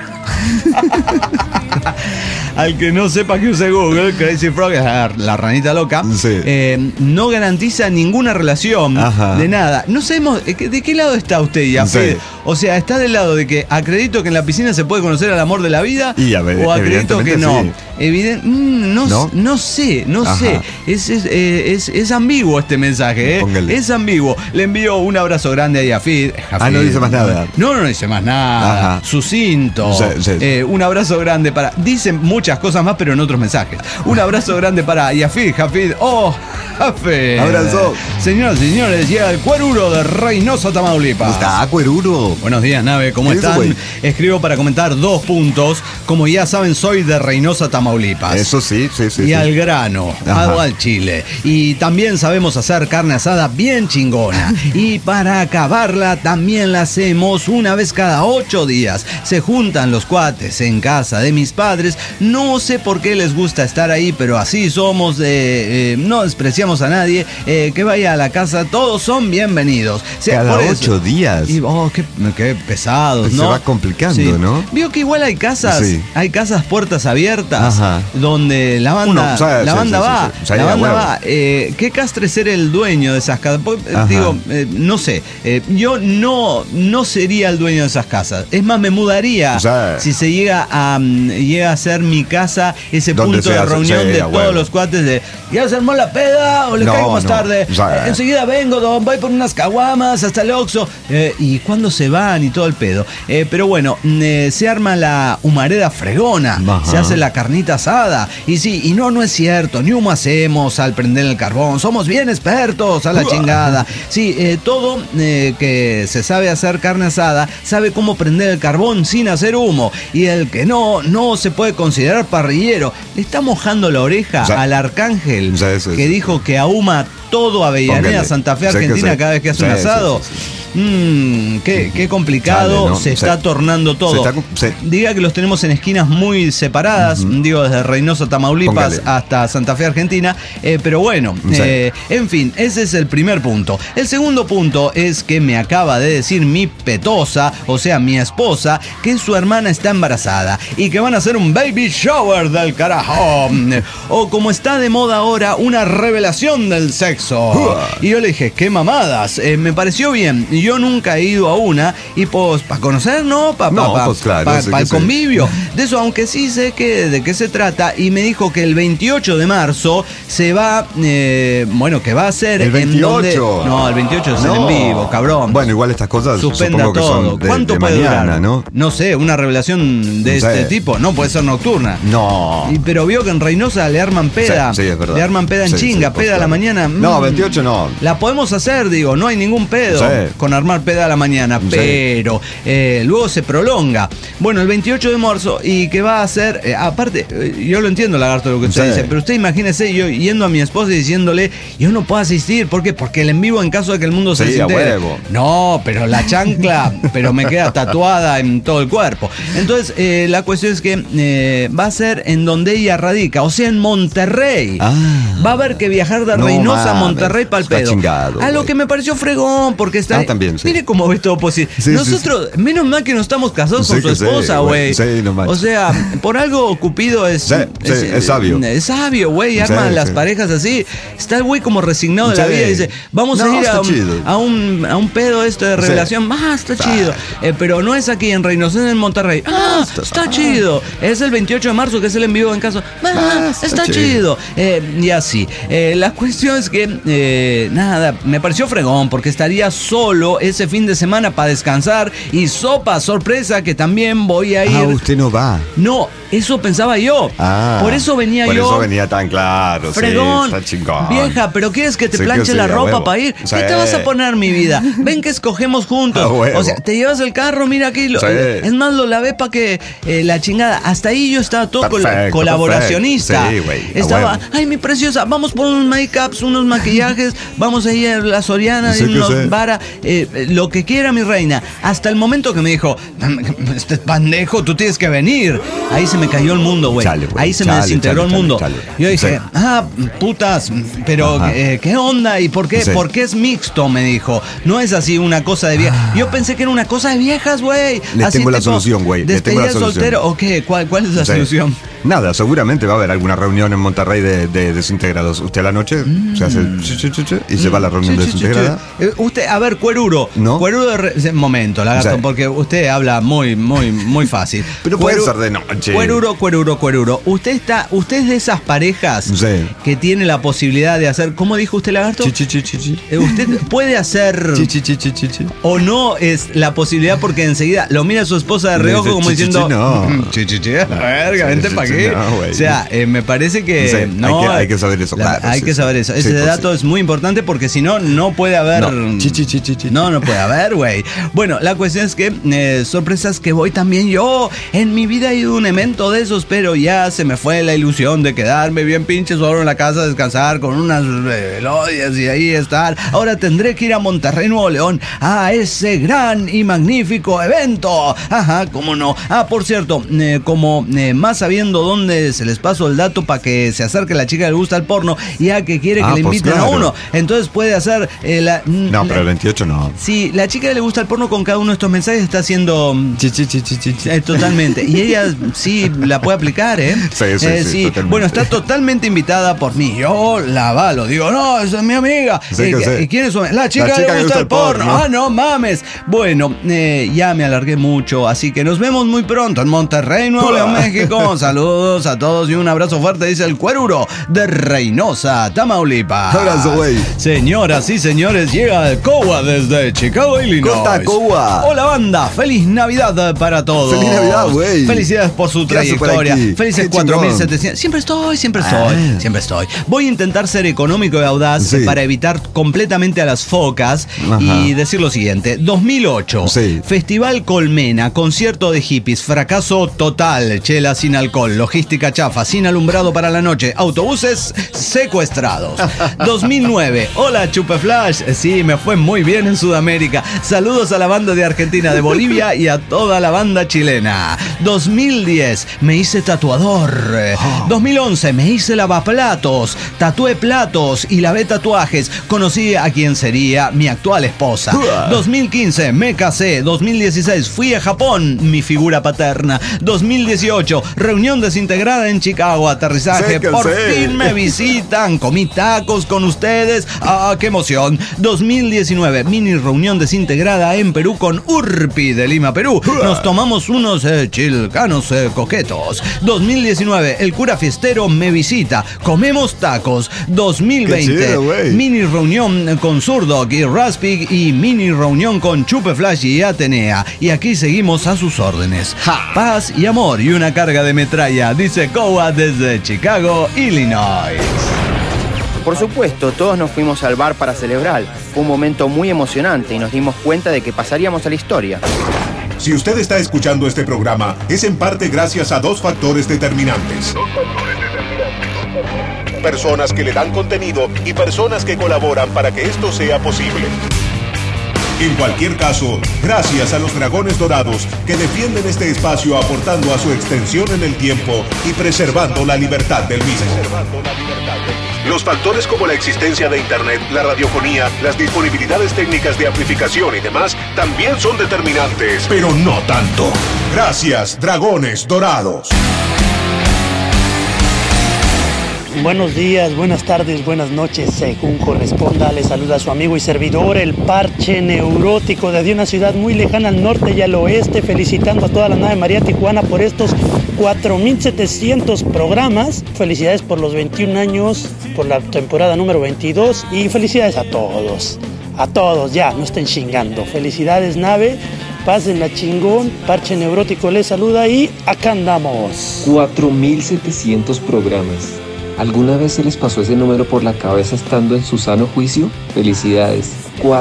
al que no sepa que use Google, Crazy Frog es la ranita loca, no garantiza ninguna relación de nada. No sabemos de qué lado está usted, Jafid. O sea, ¿está del lado de que acredito que en la piscina se puede conocer al amor de la vida? ¿O acredito que no? No sé. Es ambiguo este mensaje, es ambiguo. Le envío un abrazo grande a Jafid. No dice más nada. No dice más nada. Sucinto. Un abrazo grande para... Dicen muchas cosas más, pero en otros mensajes. Un abrazo grande para Jafid. Jafid. Abrazo. Señoras y señores, llega el Cueruro de Reynosa, Tamaulipas. ¿Cómo está, Cueruro? Buenos días, nave, ¿cómo están? Escribo para comentar 2 puntos. Como ya saben, soy de Reynosa, Tamaulipas. Eso sí. Y al grano, al chile. Y también sabemos hacer carne asada bien chingona. Y para acabarla también la hacemos una vez cada 8 días. Se juntan los cuates en casa de mis padres. No sé por qué les gusta estar ahí, pero así somos. No despreciamos a nadie. Que vaya a la casa, todos son bienvenidos. Cada 8 días. Y qué pesados, ¿no? Se va complicando, ¿no? Vio que igual hay casas puertas abiertas, donde la banda va. ¿Qué castre ser el dueño de esas casas? Digo, no sé. Yo no sería el dueño de esas casas. Es más, me mudaría si se llega a ser mi casa, ese punto de reunión de todos los cuates de ¿ya se armó la peda o le caigo más tarde? Enseguida vengo, voy por unas caguamas hasta el Oxxo. Y cuando se van y todo el pedo. Pero bueno, se arma la humareda fregona, se hace la carnita asada. Y no es cierto, ni humo hacemos al prender el carbón, somos bien expertos a la chingada. Todo que se sabe hacer carne asada, sabe cómo prender el carbón sin hacer humo. Y el que no se puede considerar parrillero, le está mojando la oreja al arcángel que dijo que ahuma todo Avellaneda, Santa Fe, Argentina, cada vez que hace un asado. Qué complicado se está tornando todo. Diga que los tenemos en esquinas muy separadas, digo, desde Reynosa, Tamaulipas hasta Santa Fe, Argentina, pero bueno, en fin, ese es el primer punto. El segundo punto es que me acaba de decir mi petosa, o sea, mi esposa, que su hermana está embarazada y que van a hacer un baby shower del carajo, o como está de moda ahora, una revelación del sexo sexo. Y yo le dije, qué mamadas. Me pareció bien. Yo nunca he ido a una. Y pues, para conocer, ¿no? Para el convivio. De eso, aunque sí sé de qué se trata. Y me dijo que el 28 de marzo se va, que va a ser... ¿El 28? No, el 28 es el en vivo, cabrón. Bueno, igual estas cosas suspenda supongo que todo. son de, ¿Cuánto de puede mañana, durar? ¿no? No sé, una revelación de este tipo. No puede ser nocturna. No. Pero vio que en Reynosa le arman peda. Sí, es verdad. Le arman peda en chinga, peda a la mañana. No, 28 no. La podemos hacer, digo, no hay ningún pedo con armar peda a la mañana, pero luego se prolonga. Bueno, el 28 de marzo, y que va a ser, aparte, yo lo entiendo, Lagarto, lo que usted dice, pero usted imagínese yo yendo a mi esposa y diciéndole, yo no puedo asistir, ¿por qué? Porque el en vivo, en caso de que el mundo se desintegre. No, pero la chancla, pero me queda tatuada en todo el cuerpo. Entonces, la cuestión es que va a ser en donde ella radica, o sea, en Monterrey. Va a haber que viajar de Reynosa a Monterrey para el pedo. Chingado, a lo que me pareció fregón, porque está... también, Mire cómo ve todo posible. Nosotros, menos mal que no estamos casados con su esposa, güey. No, o sea, por algo Cupido es sabio. Es sabio, güey. Arma las parejas así. Está el güey como resignado de la vida y dice, vamos a ir a un pedo de revelación. Está chido. Pero no es aquí en Reynosa, es en Monterrey. Está chido. Es el 28 de marzo, que es el en vivo en caso. Está chido. Y así. La cuestión es que, nada, me pareció fregón, porque estaría solo ese fin de semana para descansar. Y sopa, sorpresa, que también voy a ir. Usted no va. No, eso pensaba yo. Por eso venía por yo. Por eso venía tan claro. Fregón. Está chingón. Vieja, pero ¿quieres que te planche la ropa para ir? ¿Qué te vas a poner, mi vida? Ven que escogemos juntos. O sea, te llevas el carro, mira aquí. Es más, lo lavé para que la chingada. Hasta ahí yo estaba todo colaboracionista. Sí, güey. Estaba, ay, mi preciosa, vamos por unos make-ups, unos maquillajes, vamos a ir a la Soriana, unos Vara, lo que quiera, mi reina. Hasta el momento que me dijo, este pendejo, tú tienes que venir. Ahí se me cayó el mundo, güey. Ahí se me desintegró el mundo. Yo dije, putas, pero ¿qué onda? ¿Y por qué? ¿Por qué es mixto? Me dijo. No es así una cosa de viejas. Yo pensé que era una cosa de viejas, güey. Les tengo la solución, güey. ¿Despedida soltero o qué? ¿Cuál es la solución? Nada, seguramente va a haber alguna reunión en Monterrey de desintegrados. Usted a la noche se hace y se va a la reunión de desintegrada. Usted, a ver, Cueruro. ¿No? Cueruro momento, Lagarto, porque usted habla muy fácil. Pero puede ser de noche. Cueruro. Usted es de esas parejas que tiene la posibilidad de hacer, ¿cómo dijo usted, Lagarto? Usted puede hacer o no es la posibilidad, porque enseguida lo mira a su esposa de reojo como diciendo, verga, vente para aquí. O sea, me parece que hay que saber eso, claro. Hay que saber eso. Ese dato es muy importante, porque si no, no puede haber. No puede haber, güey. Bueno, la cuestión es que sorpresas que voy también yo. En mi vida he ido a un evento de esos, pero ya se me fue la ilusión de quedarme bien pinche solo en la casa, descansar con unas melodías y ahí estar. Ahora tendré que ir a Monterrey, Nuevo León, a ese gran y magnífico evento. Ajá, cómo no. Por cierto, como más sabiendo dónde se les pasó el dato para que se acerque la chica que le gusta el porno, ya que quiere que le inviten a uno. Entonces puede hacer no, pero el 28 no. Sí, la chica que le gusta el porno con cada uno de estos mensajes está haciendo totalmente. Y ella sí la puede aplicar, ¿eh? Sí. Bueno, está totalmente invitada por mí. Yo la avalo. Digo, no, esa es mi amiga. ¿Y quién es su amiga? La chica que le gusta el porno. No mames. Bueno, ya me alargué mucho, así que nos vemos muy pronto en Monterrey, Nuevo León, México. Saludos a todos y un abrazo fuerte, dice el Cueruro de Reynosa, Tamaulipas. Abrazo, güey. Señoras y señores, llega el Cowa desde Chicago, Illinois. Corta, Cowa. Hola, banda. Feliz Navidad para todos. Feliz Navidad, güey. Felicidades por su trayectoria. Felices 4.700. Siempre estoy. Voy a intentar ser económico y audaz para evitar completamente a las focas y decir lo siguiente. 2008. Festival Colmena, concierto de hippies, fracaso total. Chela sin alcohol, logística chafa, sin alumbrado para la noche, autobuses secuestrados. 2009. Hola, Chupeflash. Sí, me fue muy bien en Sudamérica. Saludos a la banda de Argentina, de Bolivia y a toda la banda chilena. 2010. Me hice tatuador. 2011. Me hice lavaplatos. Tatué platos y lavé tatuajes. Conocí a quien sería mi actual esposa. 2015. Me casé. 2016. Fui a Japón. Mi figura paterna. 2018. Reunión de Desintegrada en Chicago, aterrizaje. Por fin me visitan. Comí tacos con ustedes. ¡Ah, qué emoción! 2019, mini reunión Desintegrada en Perú con Urpi de Lima, Perú. Nos tomamos unos chilcanos coquetos. 2019, el cura fiestero me visita. Comemos tacos. 2020, chido, mini reunión con Zurdog y Raspig y mini reunión con Chupe Flash y Atenea. Y aquí seguimos a sus órdenes. Paz y amor y una carga de metralla, dice Koa desde Chicago, Illinois. Por supuesto, todos nos fuimos al bar para celebrar. Fue un momento muy emocionante y nos dimos cuenta de que pasaríamos a la historia. Si usted está escuchando este programa, es en parte gracias a dos factores determinantes. Personas que le dan contenido y personas que colaboran para que esto sea posible. En cualquier caso, gracias a los Dragones Dorados que defienden este espacio aportando a su extensión en el tiempo y preservando la libertad del mismo. Los factores como la existencia de Internet, la radiofonía, las disponibilidades técnicas de amplificación y demás también son determinantes, pero no tanto. Gracias, Dragones Dorados. Buenos días, buenas tardes, buenas noches, según corresponda. Les saluda a su amigo y servidor, el Parche Neurótico, desde una ciudad muy lejana al norte y al oeste, felicitando a toda la nave María Tijuana por estos 4,700 programas. Felicidades por los 21 años, por la temporada número 22 y felicidades a todos. A todos, ya, no estén chingando. Felicidades, nave. Pásenla chingón. Parche Neurótico les saluda y acá andamos. 4,700 programas. ¿Alguna vez se les pasó ese número por la cabeza estando en su sano juicio? Felicidades.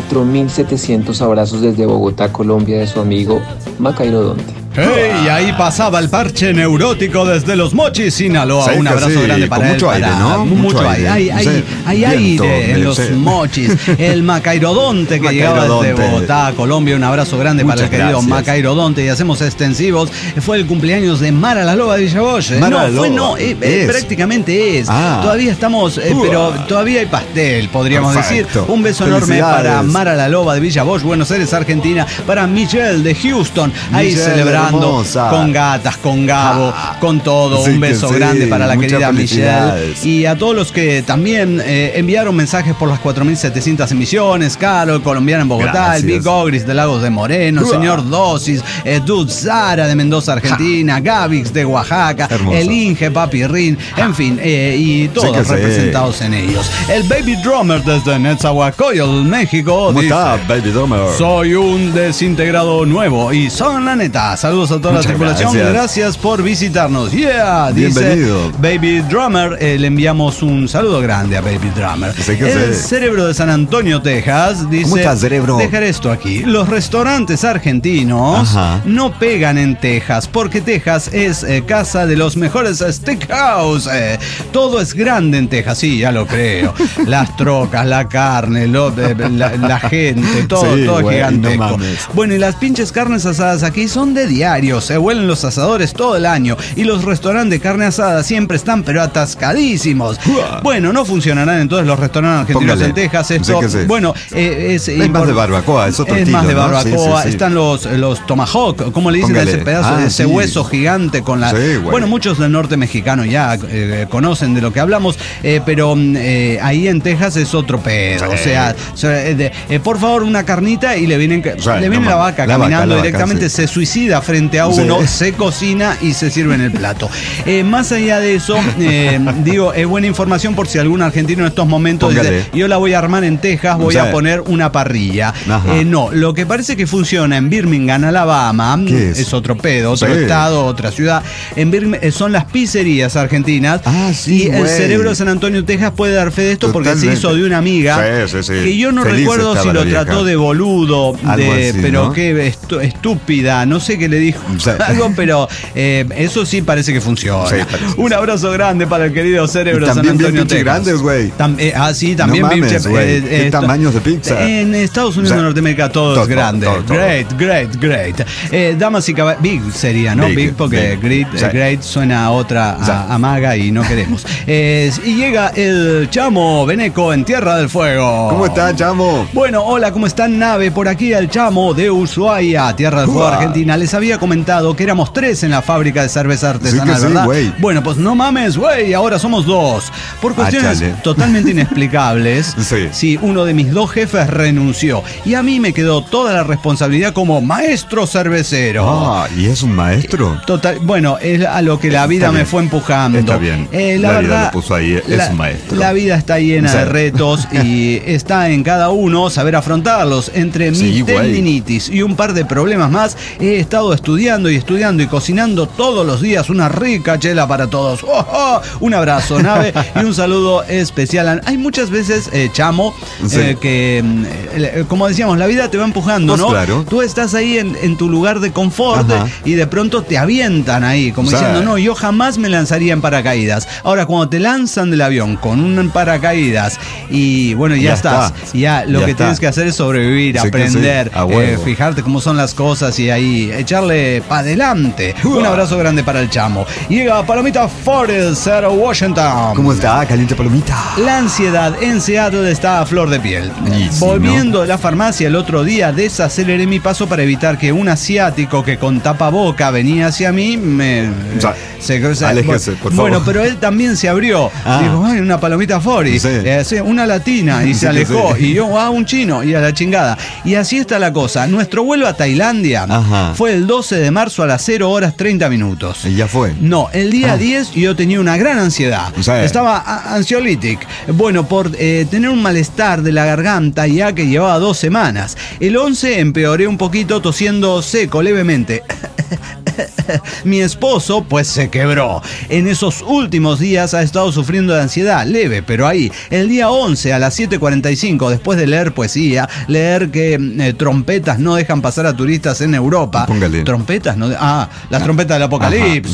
4,700 abrazos desde Bogotá, Colombia, de su amigo Macairo Donte. Hey, ahí pasaba el Parche Neurótico desde Los Mochis, Sinaloa. Un abrazo grande para él. Mucho aire, ¿no? Mucho aire. Hay aire en Los Mochis. El Macairodonte que llegaba desde Bogotá, Colombia. Un abrazo grande para el querido Macairodonte. Y hacemos extensivos. Fue el cumpleaños de Mara la Loba de Villaboye. Prácticamente es. Todavía estamos, pero todavía hay pastel, podríamos decir. Un beso enorme para Mara la Loba de Villaboye, Buenos Aires, Argentina. Para Michelle de Houston. Ahí celebrando con gatas, con Gabo, con todo. Un beso grande para la querida Michelle. Y a todos los que también enviaron mensajes por las 4,700 emisiones. Carol, colombiana en Bogotá. Gracias. El Big Ogris de Lagos de Moreno. Señor Dosis. Dud Sara de Mendoza, Argentina. Gavix de Oaxaca. Hermoso. El Inge, Papi Rin. En fin, y todos representados en ellos. El Baby Drummer desde Netzahualcóyotl, México. ¿Cómo está, Baby Drummer? Soy un desintegrado nuevo y son la neta. Saludos a toda la tripulación. Gracias por visitarnos. Bienvenido. Dice Baby Drummer. Le enviamos un saludo grande a Baby Drummer. El cerebro de San Antonio, Texas, dice: ¿cómo estás, cerebro? Dejar esto aquí. Los restaurantes argentinos no pegan en Texas, porque Texas es casa de los mejores steakhouse. Todo es grande en Texas, sí, ya lo creo. Las trocas, la carne, la gente, todo es gigantesco. Bueno, y las pinches carnes asadas aquí son de diario. Se huelen los asadores todo el año y los restaurantes de carne asada siempre están pero atascadísimos. Bueno, no funcionarán entonces los restaurantes argentinos en Texas. Esto, bueno, es más de barbacoa, es otro estilo, más de barbacoa. Sí. Están los tomahawk, como le dicen a ese pedazo de ese hueso gigante con la... Bueno, muchos del norte mexicano ya conocen de lo que hablamos, pero ahí en Texas es otro pedo. O sea, por favor, una carnita y le viene la vaca caminando directamente, se suicida frente a uno, se cocina y se sirve en el plato. Más allá de eso, digo, es buena información por si algún argentino en estos momentos dice: yo la voy a armar en Texas, voy a poner una parrilla. No, lo que parece que funciona en Birmingham, Alabama, es otro pedo, otro estado, otra ciudad. En Birmingham son las pizzerías argentinas. Y el cerebro de San Antonio, Texas puede dar fe de esto porque se hizo de una amiga que yo no recuerdo si lo trató de boludo, pero ¿no? Qué estúpida, no sé qué le dijo algo, pero eso sí parece que funciona. Un abrazo grande para el querido cerebro de San Antonio, Texas. Grandes, güey. Sí, también no mames, ¿qué tamaños de pizza? En Estados Unidos de Norteamérica todo es grande. Great. Damas y caballeros, Big sería, ¿no? Big porque great suena a otra amaga y no queremos. Y llega el Chamo Beneco en Tierra del Fuego. ¿Cómo está, Chamo? Bueno, hola, ¿cómo están, nave? Por aquí el Chamo de Ushuaia, Tierra del Fuego, Argentina. Les había había comentado que éramos 3 en la fábrica de cerveza artesanal, sí, ¿verdad? Güey. Bueno, pues no mames, güey, ahora somos 2. Por cuestiones totalmente inexplicables, sí, uno de mis 2 jefes renunció. Y a mí me quedó toda la responsabilidad como maestro cervecero. Ah, ¿y es un maestro? Total, bueno, es a lo que la vida me fue empujando. Está bien. La verdad, vida lo puso ahí, es un maestro. La vida está llena de retos y está en cada uno saber afrontarlos. Entre mi tendinitis y un par de problemas más, he estado estudiando y cocinando todos los días una rica chela para todos. ¡Oh, oh! Un abrazo, Nave, y un saludo especial. Hay muchas veces, Chamo, que, como decíamos, la vida te va empujando, ¿no? Claro. Tú estás ahí en tu lugar de confort y de pronto te avientan ahí, como diciendo, no, yo jamás me lanzaría en paracaídas. Ahora, cuando te lanzan del avión con un paracaídas y bueno, ya estás. Ya lo que tienes que hacer es sobrevivir, aprender, fijarte cómo son las cosas y ahí echarle para adelante. Un abrazo grande para el Chamo. Llega Palomita Forest, Seattle, Washington. ¿Cómo está, caliente Palomita? La ansiedad en Seattle está a flor de piel. Volviendo de la farmacia el otro día, desaceleré mi paso para evitar que un asiático que con tapaboca venía hacia mí aléjese, por favor. Bueno, pero él también se abrió. Dijo, ay, una Palomita Forest, una latina, y se alejó. Y yo, un chino, y a la chingada. Y así está la cosa. Nuestro vuelo a Tailandia fue el 12 de marzo a las 0:30. ¿Y ya fue? No, el día 10 yo tenía una gran ansiedad. Estaba ansiolític. Bueno, por tener un malestar de la garganta ya que llevaba 2 semanas. El 11 empeoré un poquito tosiendo seco, levemente. Mi esposo, pues, se quebró. En esos últimos días ha estado sufriendo de ansiedad, leve, pero ahí. El día 11 a las 7:45, después de leer poesía, leer que trompetas no dejan pasar a turistas en Europa. Póngale. Trompetas no... las trompetas del apocalipsis.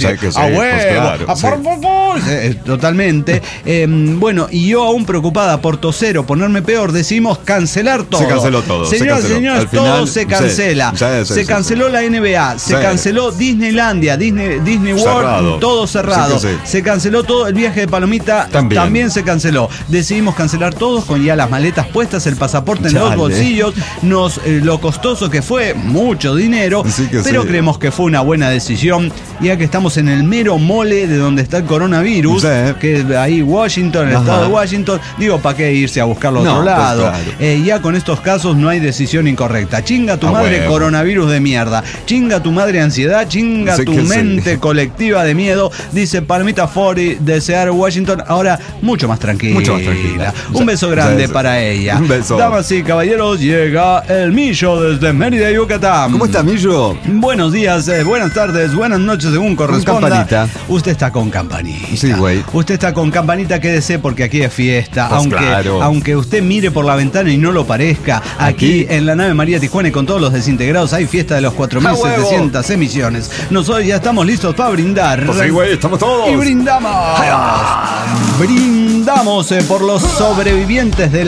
Totalmente. Bueno, y yo aún preocupada por toser o ponerme peor, decidimos cancelar todo. Se canceló todo. Señoras y señores, todo se cancela. Se canceló la NBA, se canceló Disneylandia, Disney World, todo cerrado. Se canceló todo, el viaje de Palomita también se canceló. Decidimos cancelar todos con ya las maletas puestas, el pasaporte en los bolsillos. Lo costoso que fue, mucho dinero, pero creemos que fue una buena decisión, ya que estamos en el mero mole de donde está el coronavirus, que es ahí Washington, el estado de Washington. Digo, ¿para qué irse a buscarlo a otro lado? Ya con estos casos no hay decisión incorrecta. Chinga tu madre, coronavirus de mierda. Chinga tu madre, ansiedad. Chinga tu mente colectiva de miedo, dice Palomita Forest de Seattle, Washington. Ahora mucho más tranquila. Un beso grande para ella. Un beso. Damas y caballeros, llega el Millo desde Mérida, Yucatán. ¿Cómo está, Millo? Buenos días, buenas tardes, buenas noches, según corresponda. Campanita. Usted está con campanita. Sí, güey. Usted está con campanita, quédese porque aquí es fiesta. Pues aunque usted mire por la ventana y no lo parezca, aquí en la nave María Tijuana y con todos los desintegrados hay fiesta de los 4.700 emisiones. Nosotros ya estamos listos para brindar. Pues sí, güey, estamos todos. Y brindamos. Brindamos por los sobrevivientes del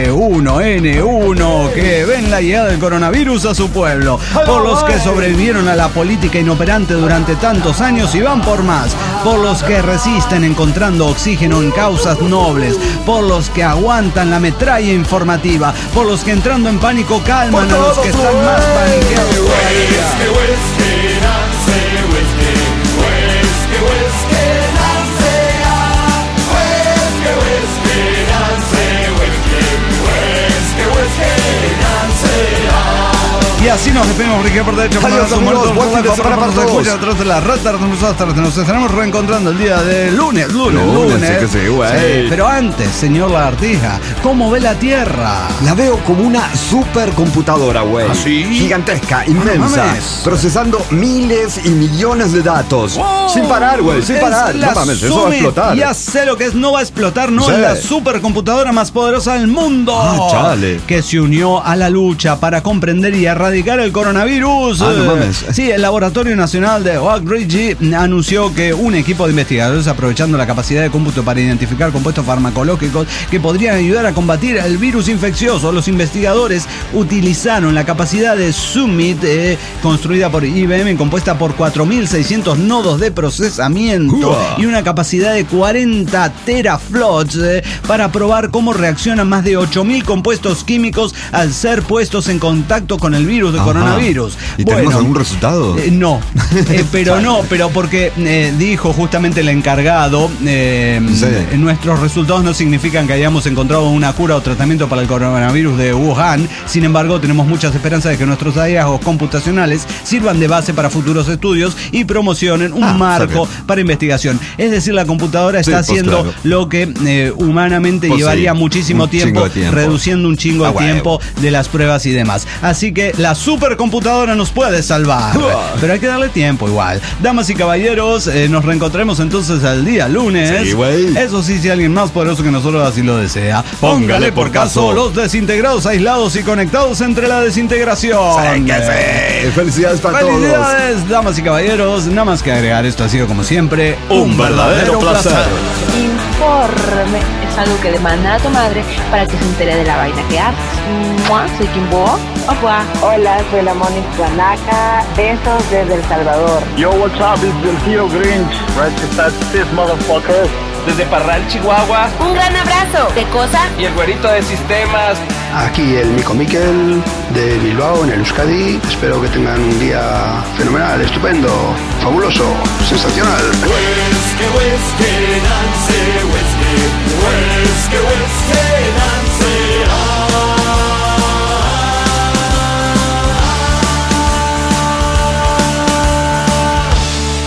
H1N1 que ven la llegada del coronavirus a su pueblo. Por los que sobrevivieron a la política inoperante durante tantos años y van por más. Por los que resisten encontrando oxígeno en causas nobles. Por los que aguantan la metralla informativa. Por los que entrando en pánico calman a los que están más paniqueados todavía. Y así nos despedimos, Ricky, por derecho. Adiós, amigos, buen fin de semana para todos. Atrás de la rata, nos estaremos reencontrando el día de lunes. Sí, Pero antes, señor Lagartija, ¿cómo ve la Tierra? La veo como una supercomputadora, güey. ¿Sí? Gigantesca, inmensa, procesando miles y millones de datos. ¡Wow! Sin parar, güey, sin parar. No mames, eso va a explotar. Ya sé lo que es, no va a explotar, no, es la supercomputadora más poderosa del mundo. Chale. Que se unió a la lucha para comprender y erradicar el coronavirus. No mames. Sí, el Laboratorio Nacional de Oak Ridge anunció que un equipo de investigadores, aprovechando la capacidad de cómputo para identificar compuestos farmacológicos que podrían ayudar a combatir el virus infeccioso, los investigadores utilizaron la capacidad de Summit, construida por IBM, compuesta por 4.600 nodos de procesamiento y una capacidad de 40 teraflops para probar cómo reaccionan más de 8.000 compuestos químicos al ser puestos en contacto con el virus virus de coronavirus. ¿Y tenemos algún resultado? No, pero porque dijo justamente el encargado, nuestros resultados no significan que hayamos encontrado una cura o tratamiento para el coronavirus de Wuhan. Sin embargo, tenemos muchas esperanzas de que nuestros hallazgos computacionales sirvan de base para futuros estudios y promocionen un marco para investigación. Es decir, la computadora está haciendo lo que humanamente llevaría muchísimo tiempo, reduciendo un chingo de tiempo de las pruebas y demás. Así que la supercomputadora nos puede salvar, pero hay que darle tiempo igual. Damas y caballeros, nos reencontraremos entonces al día lunes. Sí, eso sí, si alguien más poderoso que nosotros así lo desea, póngale por caso los desintegrados, aislados y conectados entre la desintegración. Felicidades para todos. Felicidades, damas y caballeros. Nada más que agregar, esto ha sido como siempre un verdadero placer. Informe es algo que le manda a tu madre para que se entere de la vaina que haces. Soy Kimbo. Hola, soy la Mónica Guanaca. Besos desde El Salvador. Yo, what's up? It's el tío Grinch. Right to start this motherfucker. Desde Parral, Chihuahua. Un gran abrazo. ¿De cosa? Y el güerito de sistemas. Aquí el Mico Miquel de Bilbao, en el Euskadi. Espero que tengan un día fenomenal, estupendo, fabuloso, sensacional.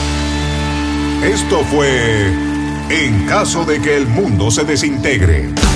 Esto fue En caso de que el mundo se desintegre.